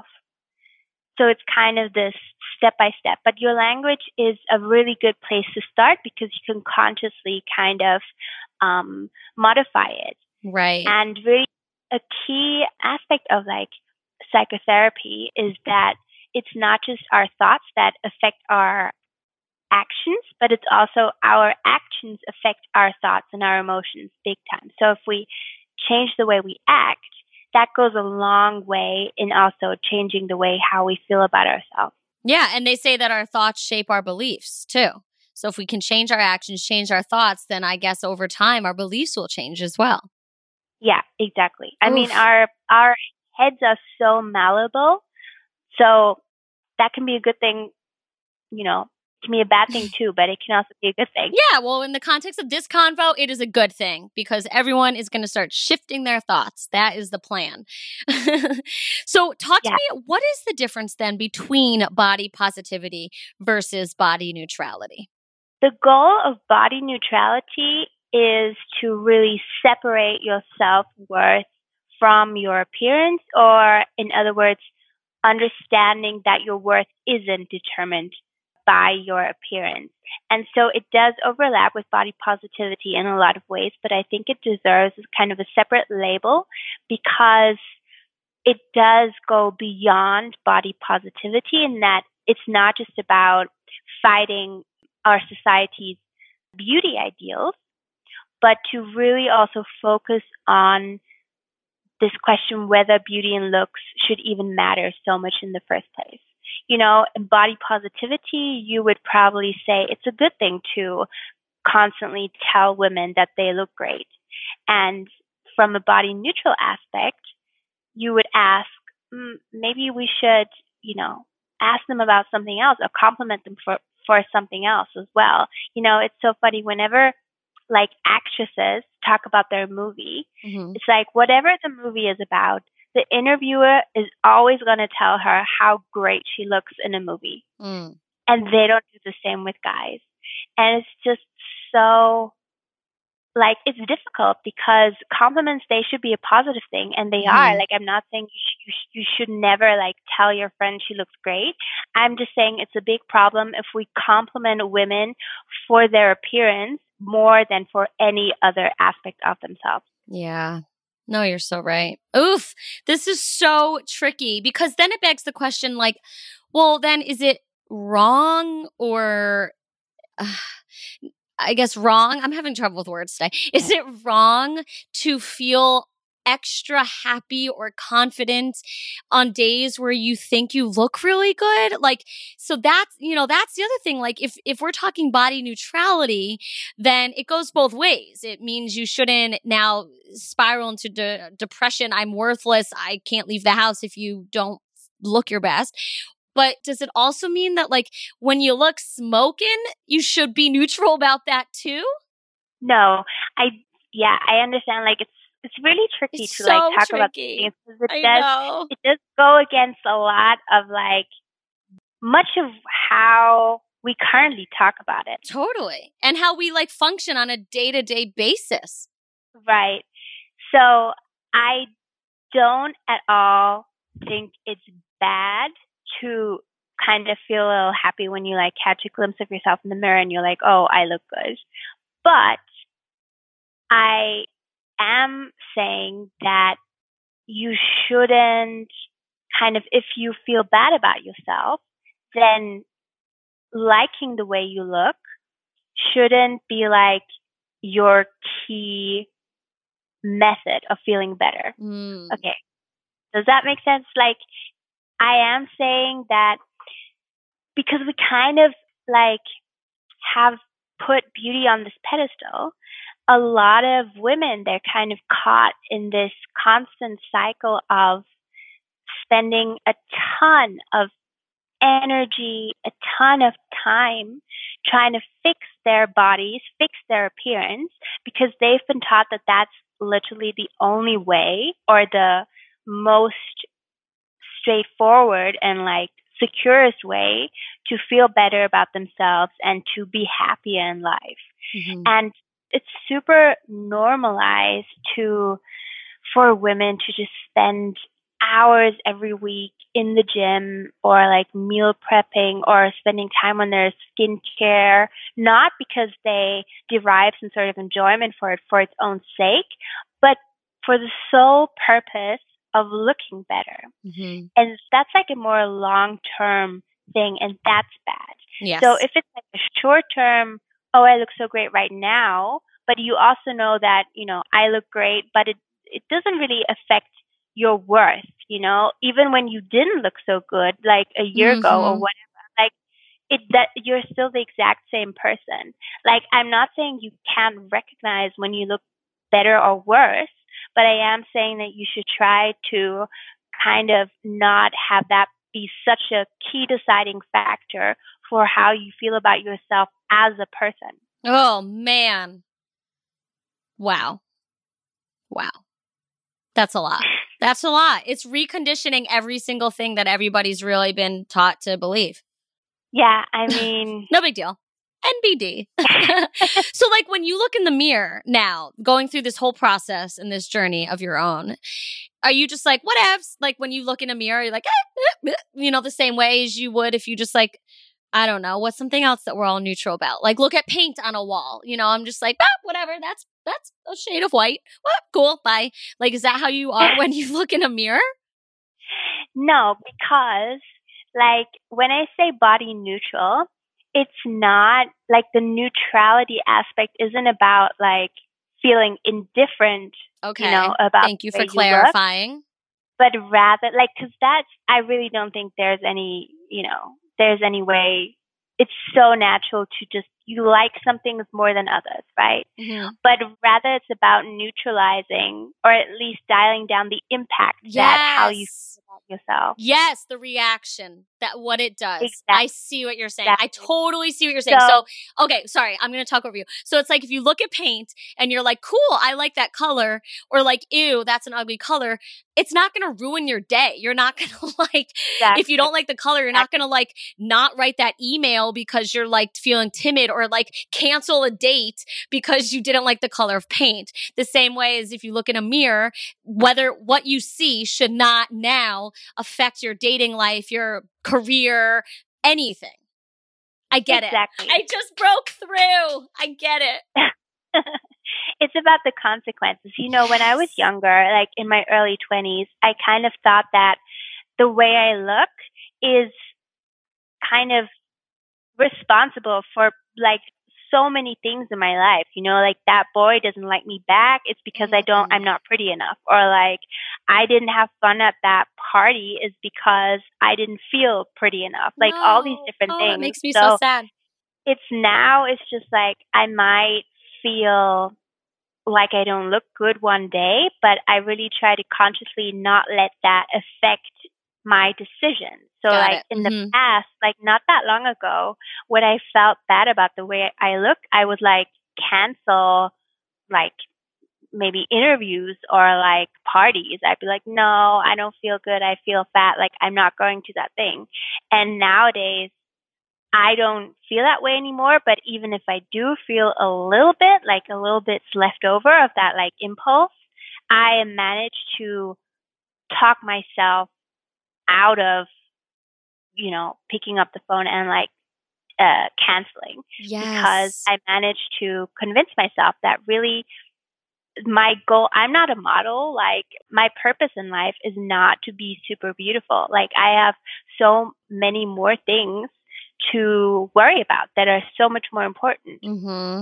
So it's kind of this step by step. But your language is a really good place to start because you can consciously kind of um, modify it. Right. And really, a key aspect of like psychotherapy is that it's not just our thoughts that affect our actions, but it's also our actions affect our thoughts and our emotions big time. So if we change the way we act, that goes a long way in also changing the way how we feel about ourselves. Yeah, and they say that our thoughts shape our beliefs too. So if we can change our actions, change our thoughts, then I guess over time our beliefs will change as well. Yeah, exactly. I Oof. mean, our our heads are so malleable, so that can be a good thing, you know, it can be a bad thing too, but it can also be a good thing. Yeah, well, in the context of this convo, it is a good thing because everyone is going to start shifting their thoughts. That is the plan. So talk to Yeah. me, what is the difference then between body positivity versus body neutrality? The goal of body neutrality is to really separate your self-worth from your appearance, or in other words, understanding that your worth isn't determined by your appearance. And so it does overlap with body positivity in a lot of ways, but I think it deserves kind of a separate label because it does go beyond body positivity in that it's not just about fighting our society's beauty ideals, but to really also focus on this question whether beauty and looks should even matter so much in the first place. You know, in body positivity, you would probably say it's a good thing to constantly tell women that they look great. And from a body neutral aspect, you would ask, mm, maybe we should, you know, ask them about something else or compliment them for, for something else as well. You know, it's so funny whenever like actresses talk about their movie, Mm-hmm. it's like whatever the movie is about, the interviewer is always going to tell her how great she looks in a movie. Mm. And they don't do the same with guys. And it's just so, like, it's difficult because compliments, they should be a positive thing, and they Mm-hmm. are. Like, I'm not saying you, sh- you, sh- you should never, like, tell your friend she looks great. I'm just saying it's a big problem if we compliment women for their appearance more than for any other aspect of themselves. Yeah. No, you're so right. Oof. This is so tricky because then it begs the question like, well, then is it wrong or uh, I guess wrong? I'm having trouble with words today. Is it wrong to feel extra happy or confident on days where you think you look really good? Like, so that's, you know, that's the other thing. Like, if, if we're talking body neutrality, then it goes both ways. It means you shouldn't now spiral into de- depression. I'm worthless. I can't leave the house if you don't look your best. But does it also mean that, like, when you look smoking, you should be neutral about that too? No, I, yeah, I understand. Like, it's, it's really tricky It's to so like talk tricky. about things because it I does, know. it does go against a lot of like much of how we currently talk about it. Totally. And how we like function on a day-to-day basis. Right. So I don't at all think it's bad to kind of feel a little happy when you like catch a glimpse of yourself in the mirror and you're like, oh, I look good. But I am saying that you shouldn't kind of, if you feel bad about yourself, then liking the way you look shouldn't be like your key method of feeling better. Mm. Okay. Does that make sense? Like, I am saying that because we kind of like have put beauty on this pedestal, a lot of women, they're kind of caught in this constant cycle of spending a ton of energy, a ton of time trying to fix their bodies, fix their appearance, because they've been taught that that's literally the only way or the most straightforward and like securest way to feel better about themselves and to be happier in life. Mm-hmm. And it's super normalized to for women to just spend hours every week in the gym or like meal prepping or spending time on their skincare, not because they derive some sort of enjoyment for it for its own sake, but for the sole purpose of looking better. Mm-hmm. And that's like a more long-term thing, and that's bad. Yes. So if it's like a short-term, oh, I look so great right now, but you also know that, you know, I look great, but it it doesn't really affect your worth, you know, even when you didn't look so good like a year mm-hmm. ago or whatever, like it that you're still the exact same person. Like, I'm not saying you can't recognize when you look better or worse, but I am saying that you should try to kind of not have that be such a key deciding factor for how you feel about yourself as a person. Oh, man. Wow. Wow. That's a lot. That's a lot. It's reconditioning every single thing that everybody's really been taught to believe. Yeah, I mean... No big deal. N B D. So, like, when you look in the mirror now, going through this whole process and this journey of your own, are you just like, whatevs? Like, when you look in a mirror, you're like, eh, eh, eh, you know, the same way as you would if you just like, I don't know, what's something else that we're all neutral about? Like, look at paint on a wall. You know, I'm just like, ah, whatever. That's that's a shade of white. What? Cool. Bye. Like, is that how you are when you look in a mirror? No, because like when I say body neutral, it's not like the neutrality aspect isn't about like feeling indifferent. Okay. You know, about Thank you for you clarifying. look, but rather like, because that's, I really don't think there's any, you know, there's any way. It's so natural to just, you like some things more than others, right? Mm-hmm. But rather it's about neutralizing or at least dialing down the impact Yes. that how you feel about yourself. Yes, the reaction, that what it does. Exactly. I see what you're saying. Exactly. I totally see what you're saying. So, so okay, sorry, I'm going to talk over you. So it's like if you look at paint and you're like, cool, I like that color, or like, ew, that's an ugly color, it's not going to ruin your day. You're not going to like, exactly. if you don't like the color, you're not going to like not write that email because you're like feeling timid, or like cancel a date because you didn't like the color of paint. The same way as if you look in a mirror, whether what you see should not now affect your dating life, your career, anything. I get exactly. it. I just broke through. I get it. It's about the consequences. You know, when I was Yes. younger, like in my early twenties, I kind of thought that the way I look is kind of responsible for like so many things in my life. You know, like that boy doesn't like me back. It's because I don't, Mm. I'm not pretty enough. Or like I didn't have fun at that party is because I didn't feel pretty enough. Like all these No. different Oh, that things. makes me so So sad. it's now, it's just like I might feel like I don't look good one day, but I really try to consciously not let that affect my decision. So Got like it. in the Mm-hmm. past, like not that long ago, when I felt bad about the way I look, I would like cancel like maybe interviews or like parties. I'd be like, no, I don't feel good. I feel fat. Like I'm not going to that thing. And nowadays I don't feel that way anymore, but even if I do feel a little bit, like a little bit's left over of that like impulse, I manage to talk myself out of, you know, picking up the phone and like uh canceling because Yes. I managed to convince myself that really my goal, I'm not a model. Like my purpose in life is not to be super beautiful. Like I have so many more things to worry about that are so much more important. Mm-hmm.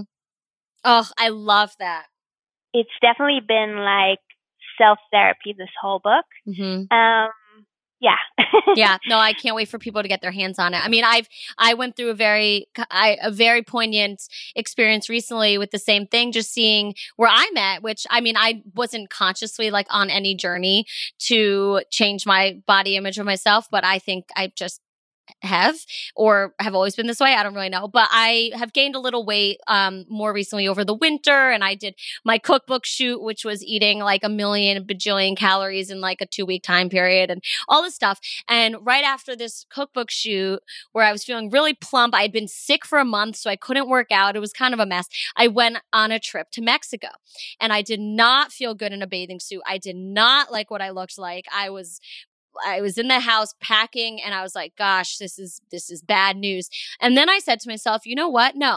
Oh, I love that. It's definitely been like self therapy this whole book. Mm-hmm. Um yeah. Yeah, no, I can't wait for people to get their hands on it. I mean, I've I went through a very I, a very poignant experience recently with the same thing, just seeing where I'm at, which I mean, I wasn't consciously like on any journey to change my body image of myself, but I think I just have or have always been this way. I don't really know, but I have gained a little weight um more recently over the winter, and I did my cookbook shoot, which was eating like a million bajillion calories in like a two week time period and all this stuff. And right after this cookbook shoot where I was feeling really plump, I had been sick for a month, so I couldn't work out. It was kind of a mess. I went on a trip to Mexico, and I did not feel good in a bathing suit. I did not like what I looked like. I was I was in the house packing, and I was like, gosh, this is, this is bad news. And then I said to myself, you know what? No,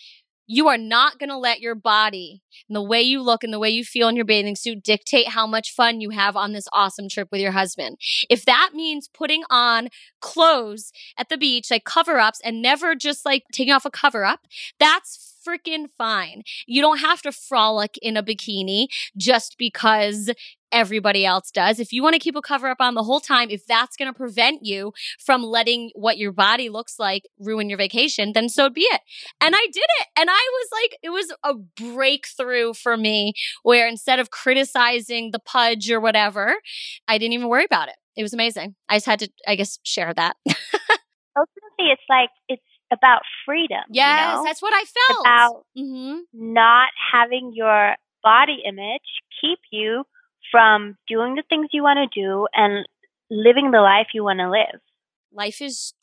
you are not going to let your body and the way you look and the way you feel in your bathing suit dictate how much fun you have on this awesome trip with your husband. If that means putting on clothes at the beach, like cover ups, and never just like taking off a cover up, that's freaking fine. You don't have to frolic in a bikini just because everybody else does. If you want to keep a cover up on the whole time, if that's going to prevent you from letting what your body looks like ruin your vacation, then so be it. And I did it. And I was like, it was a breakthrough for me where instead of criticizing the pudge or whatever, I didn't even worry about it. It was amazing. I just had to, I guess, share that. Ultimately, it's like, it's about freedom, Yes, you know? that's what I It's felt. about Mm-hmm. not having your body image keep you from doing the things you want to do and living the life you want to live. Life is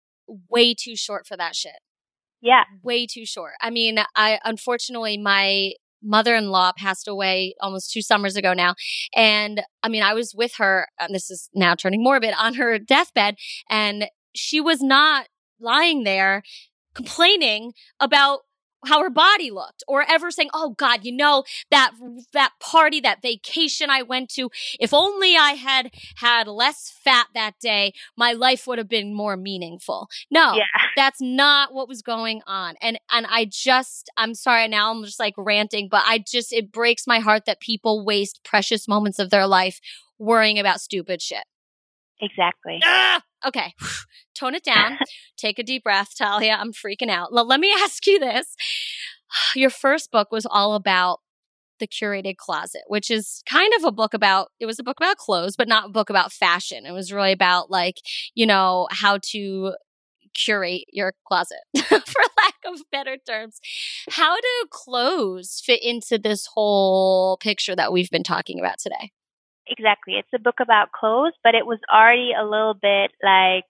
way too short for that shit. Yeah. Way too short. I mean, I unfortunately my mother-in-law passed away almost two summers ago now. And I mean, I was with her, and this is now turning morbid, on her deathbed, and she was not lying there complaining about how her body looked or ever saying, oh God, you know, that, that party, that vacation I went to, if only I had had less fat that day, my life would have been more meaningful. No, Yeah. that's not what was going on. And, and I just, I'm sorry, now I'm just like ranting, but I just, it breaks my heart that people waste precious moments of their life worrying about stupid shit. Exactly. Ah! Okay. Tone it down. Take a deep breath, Talia. I'm freaking out. L- let me ask you this. Your first book was all about the curated closet, which is kind of a book about, it was a book about clothes, but not a book about fashion. It was really about like, you know, how to curate your closet, for lack of better terms. How do clothes fit into this whole picture that we've been talking about today? Exactly. It's a book about clothes, but it was already a little bit like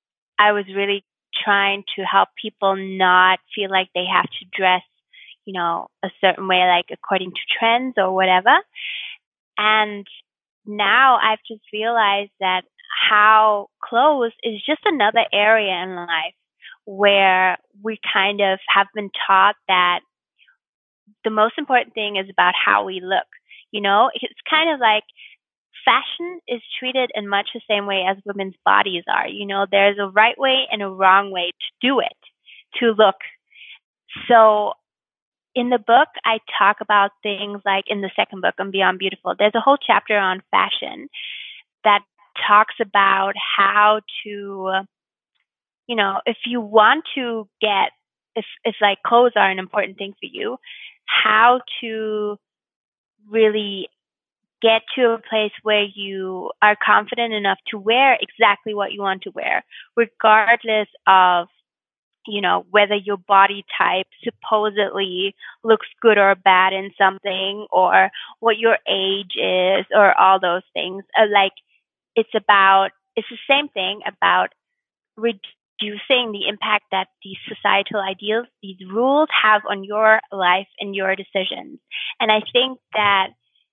I was really trying to help people not feel like they have to dress, you know, a certain way, like according to trends or whatever. And now I've just realized that how clothes is just another area in life where we kind of have been taught that the most important thing is about how we look. You know, it's kind of like fashion is treated in much the same way as women's bodies are. You know, there's a right way and a wrong way to do it, to look. So in the book, I talk about things like in the second book, on Beyond Beautiful, there's a whole chapter on fashion that talks about how to, you know, if you want to get, if, if like clothes are an important thing for you, how to really get to a place where you are confident enough to wear exactly what you want to wear, regardless of, you know, whether your body type supposedly looks good or bad in something, or what your age is, or all those things. Uh, like, it's about, it's the same thing about reducing the impact that these societal ideals, these rules have on your life and your decisions. And I think that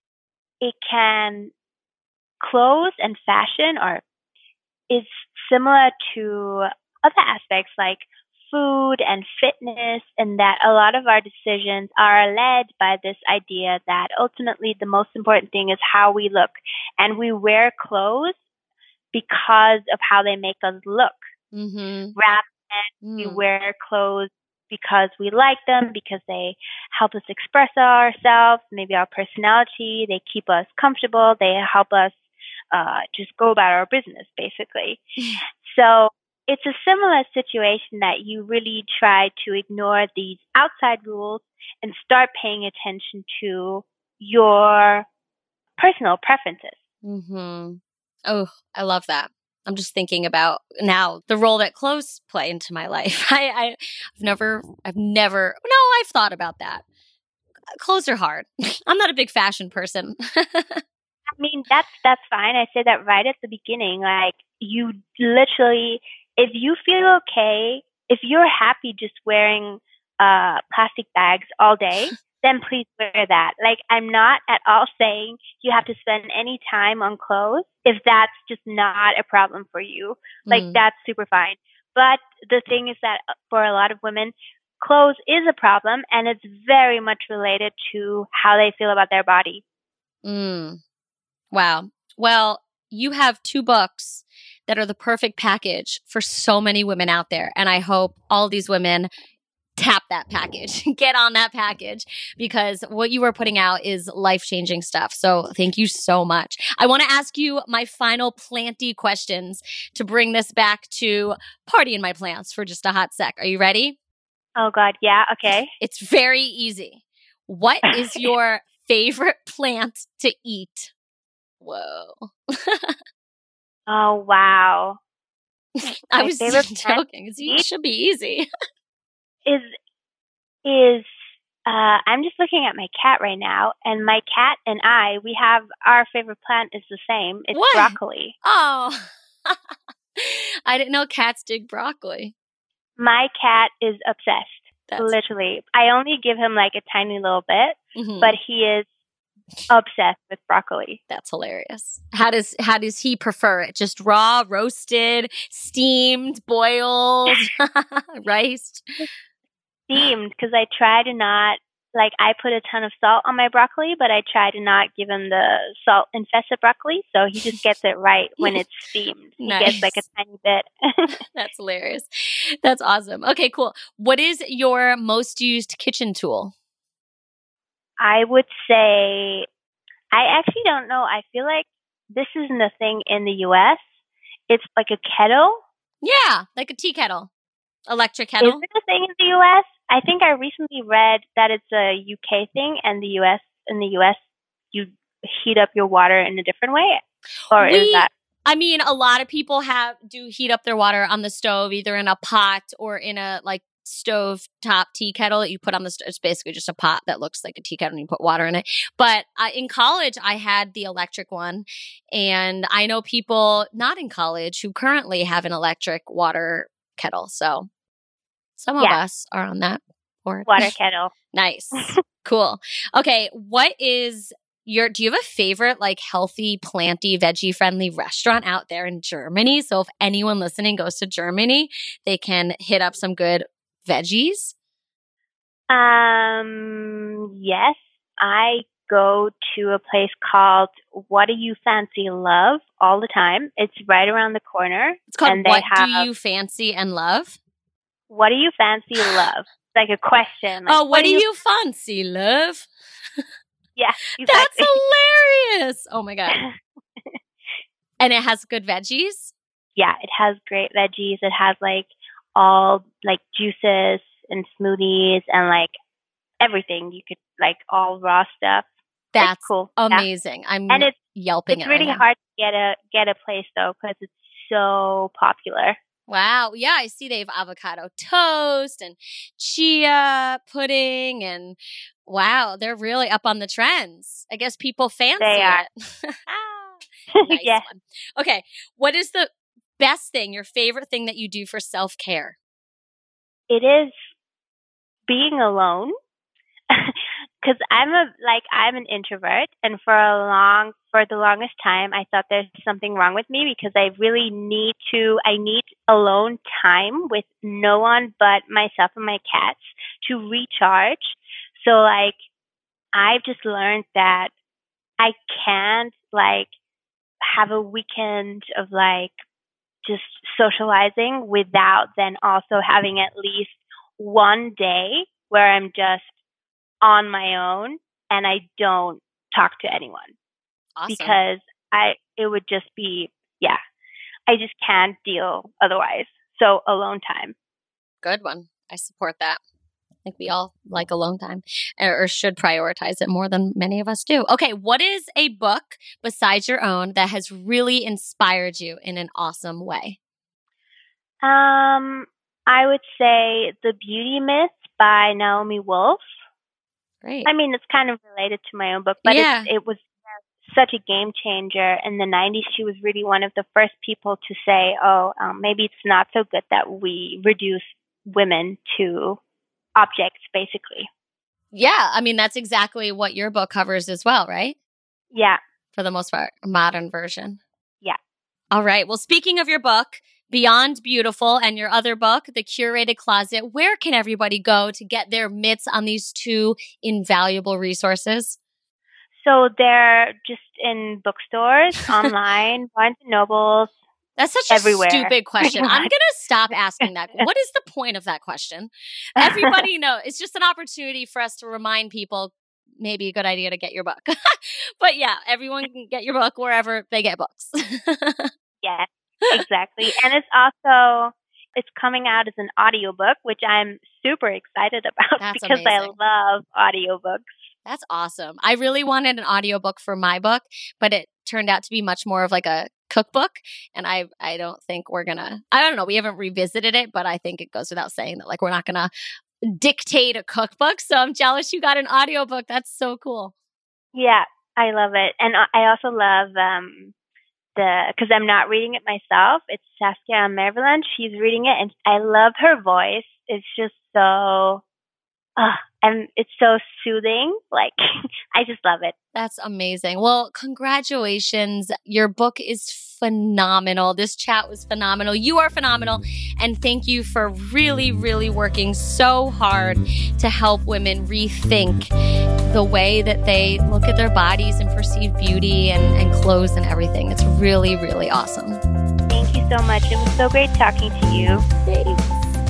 it can, clothes and fashion are, is similar to other aspects like food and fitness, and that a lot of our decisions are led by this idea that ultimately the most important thing is how we look. And we wear clothes because of how they make us look, Mm-hmm. rather than Mm. we wear clothes because we like them, because they help us express ourselves, maybe our personality, they keep us comfortable, they help us uh, just go about our business, basically. So it's a similar situation that you really try to ignore these outside rules and start paying attention to your personal preferences. Mm-hmm. Oh, I love that. I'm just thinking about now the role that clothes play into my life. I, I, I've never, I've never, no, I've thought about that. Clothes are hard. I'm not a big fashion person. I mean, that's that's fine. I said that right at the beginning. Like, you literally, if you feel okay, if you're happy just wearing uh, plastic bags all day, then please wear that. Like, I'm not at all saying you have to spend any time on clothes if that's just not a problem for you. Like, Mm. that's super fine. But the thing is that for a lot of women, clothes is a problem, and it's very much related to how they feel about their body. Mm. Wow. Well, you have two books that are the perfect package for so many women out there. And I hope all these women tap that package, get on that package, because what you are putting out is life-changing stuff. So thank you so much. I want to ask you my final planty questions to bring this back to Party in My Plants for just a hot sec. Are you ready? Oh, God. Yeah. Okay. It's very easy. What is your favorite plant to eat? Whoa. Oh, wow. I My was favorite joking. It should be easy. is, is, uh, I'm just looking at my cat right now, and my cat and I, we have, our favorite plant is the same. It's What? broccoli. Oh, I didn't know cats dig broccoli. My cat is obsessed. That's... Literally. I only give him like a tiny little bit, mm-hmm. but he is obsessed with broccoli. That's hilarious. How does how does he prefer it? Just raw, roasted, steamed, boiled, riced? Steamed, because I try to not, like, I put a ton of salt on my broccoli, but I try to not give him the salt-infested broccoli, so he just gets it right when it's steamed. He Nice. gets like a tiny bit. That's hilarious. That's awesome. Okay, cool. What is your most used kitchen tool? I would say, I actually don't know. I feel like this isn't a thing in the U S. It's like a kettle. Yeah, like a tea kettle. Electric kettle. Is it a thing in the U S? I think I recently read that it's a U K thing, and the U S, in the U S, you heat up your water in a different way? Or we, is that? I mean, a lot of people have do heat up their water on the stove, either in a pot or in a like stove top tea kettle that you put on the stove. It's basically just a pot that looks like a tea kettle and you put water in it. But uh, in college, I had the electric one. And I know people not in college who currently have an electric water kettle. So some of Yeah. us are on that board. Water kettle. Nice. Cool. Okay. What is your, do you have a favorite like healthy, planty, veggie friendly restaurant out there in Germany? So if anyone listening goes to Germany, they can hit up some good veggies? Um, yes, I go to a place called What Do You Fancy Love all the time. It's right around the corner. It's called and they What Do have You Fancy and Love? What Do You Fancy Love? It's like a question. Like, Oh, what, do you fancy, love? Yeah, That's exactly. hilarious. Oh my God. And it has good veggies? Yeah, it has great veggies. It has like all like juices and smoothies and like everything. You could like all raw stuff. That's it's cool. amazing. Yeah. I'm and it's yelping it's it really right now. hard to get a get a place though because it's so popular. Wow. Yeah, I see they have avocado toast and chia pudding and wow, they're really up on the trends. I guess people fancy They are. it. Nice Yes. one. Okay. What is the best thing, your favorite thing that you do for self-care? It is being alone. Because I'm a like I'm an introvert, and for a long for the longest time, I thought there's something wrong with me because I really need to I need alone time with no one but myself and my cats to recharge. So like I've just learned that I can't like have a weekend of like just socializing without then also having at least one day where I'm just on my own and I don't talk to anyone. Awesome. Because I it would just be yeah. I just can't deal otherwise. So alone time. Good one. I support that. I think we all like alone time or should prioritize it more than many of us do. Okay, what is a book besides your own that has really inspired you in an awesome way? Um I would say The Beauty Myth by Naomi Wolf. Great. I mean, it's kind of related to my own book, but yeah. it, it was such a game changer in the nineties. She was really one of the first people to say, oh, um, maybe it's not so good that we reduce women to objects, basically. Yeah. I mean, that's exactly what your book covers as well, right? Yeah. For the most part, modern version. Yeah. All right. Well, speaking of your book, Beyond Beautiful, and your other book, The Curated Closet, where can everybody go to get their mitts on these two invaluable resources? So they're just in bookstores, online, Barnes and Nobles. That's such everywhere. a stupid question. I'm going to stop asking that. What is the point of that question? Everybody knows. It's just an opportunity for us to remind people maybe a good idea to get your book. But yeah, everyone can get your book wherever they get books. Yeah. Exactly. And it's also, it's coming out as an audiobook, which I'm super excited about. That's because amazing. I love audiobooks. That's awesome. I really wanted an audiobook for my book, but it turned out to be much more of like a cookbook. And I I don't think we're going to, I don't know, we haven't revisited it, but I think it goes without saying that like we're not going to dictate a cookbook. So I'm jealous you got an audiobook. That's so cool. Yeah, I love it. And I also love um the, because I'm not reading it myself. It's Saskia Merveland. She's reading it, and I love her voice. It's just so, uh, and it's so soothing. Like, I just love it. That's amazing. Well, congratulations. Your book is phenomenal. This chat was phenomenal. You are phenomenal. And thank you for really, really working so hard to help women rethink the way that they look at their bodies and perceive beauty and, and clothes and everything. It's really, really awesome. Thank you so much. It was so great talking to you. Thanks.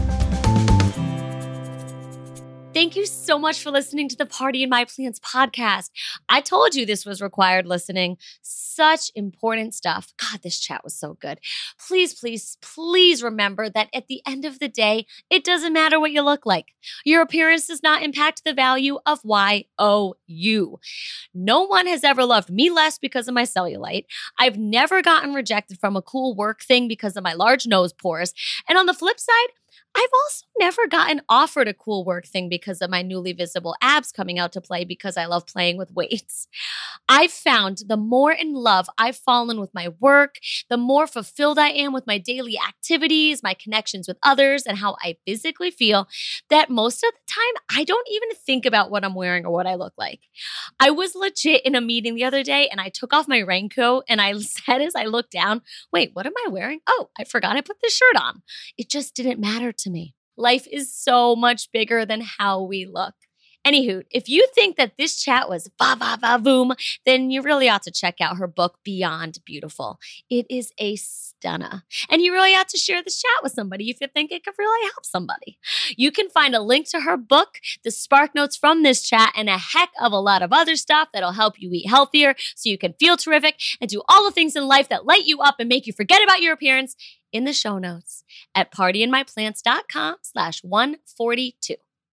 Thank you so much for listening to the Party in My Plants podcast. I told you this was required listening. Such important stuff. God, this chat was so good. Please, please, please remember that at the end of the day, it doesn't matter what you look like. Your appearance does not impact the value of Y O U. No one has ever loved me less because of my cellulite. I've never gotten rejected from a cool work thing because of my large nose pores. And on the flip side, I've also never gotten offered a cool work thing because of my newly visible abs coming out to play because I love playing with weights. I've found the more in love I've fallen with my work, the more fulfilled I am with my daily activities, my connections with others, and how I physically feel, that most of the time I don't even think about what I'm wearing or what I look like. I was legit in a meeting the other day and I took off my raincoat and I said as I looked down, wait, what am I wearing? Oh, I forgot I put this shirt on. It just didn't matter to me. Life is so much bigger than how we look. Anywho, if you think that this chat was va va va voom, then you really ought to check out her book, Beyond Beautiful. It is a stunner. And you really ought to share this chat with somebody if you think it could really help somebody. You can find a link to her book, the Spark Notes from this chat, and a heck of a lot of other stuff that'll help you eat healthier so you can feel terrific and do all the things in life that light you up and make you forget about your appearance in the show notes at partyinmyplants.com slash 142.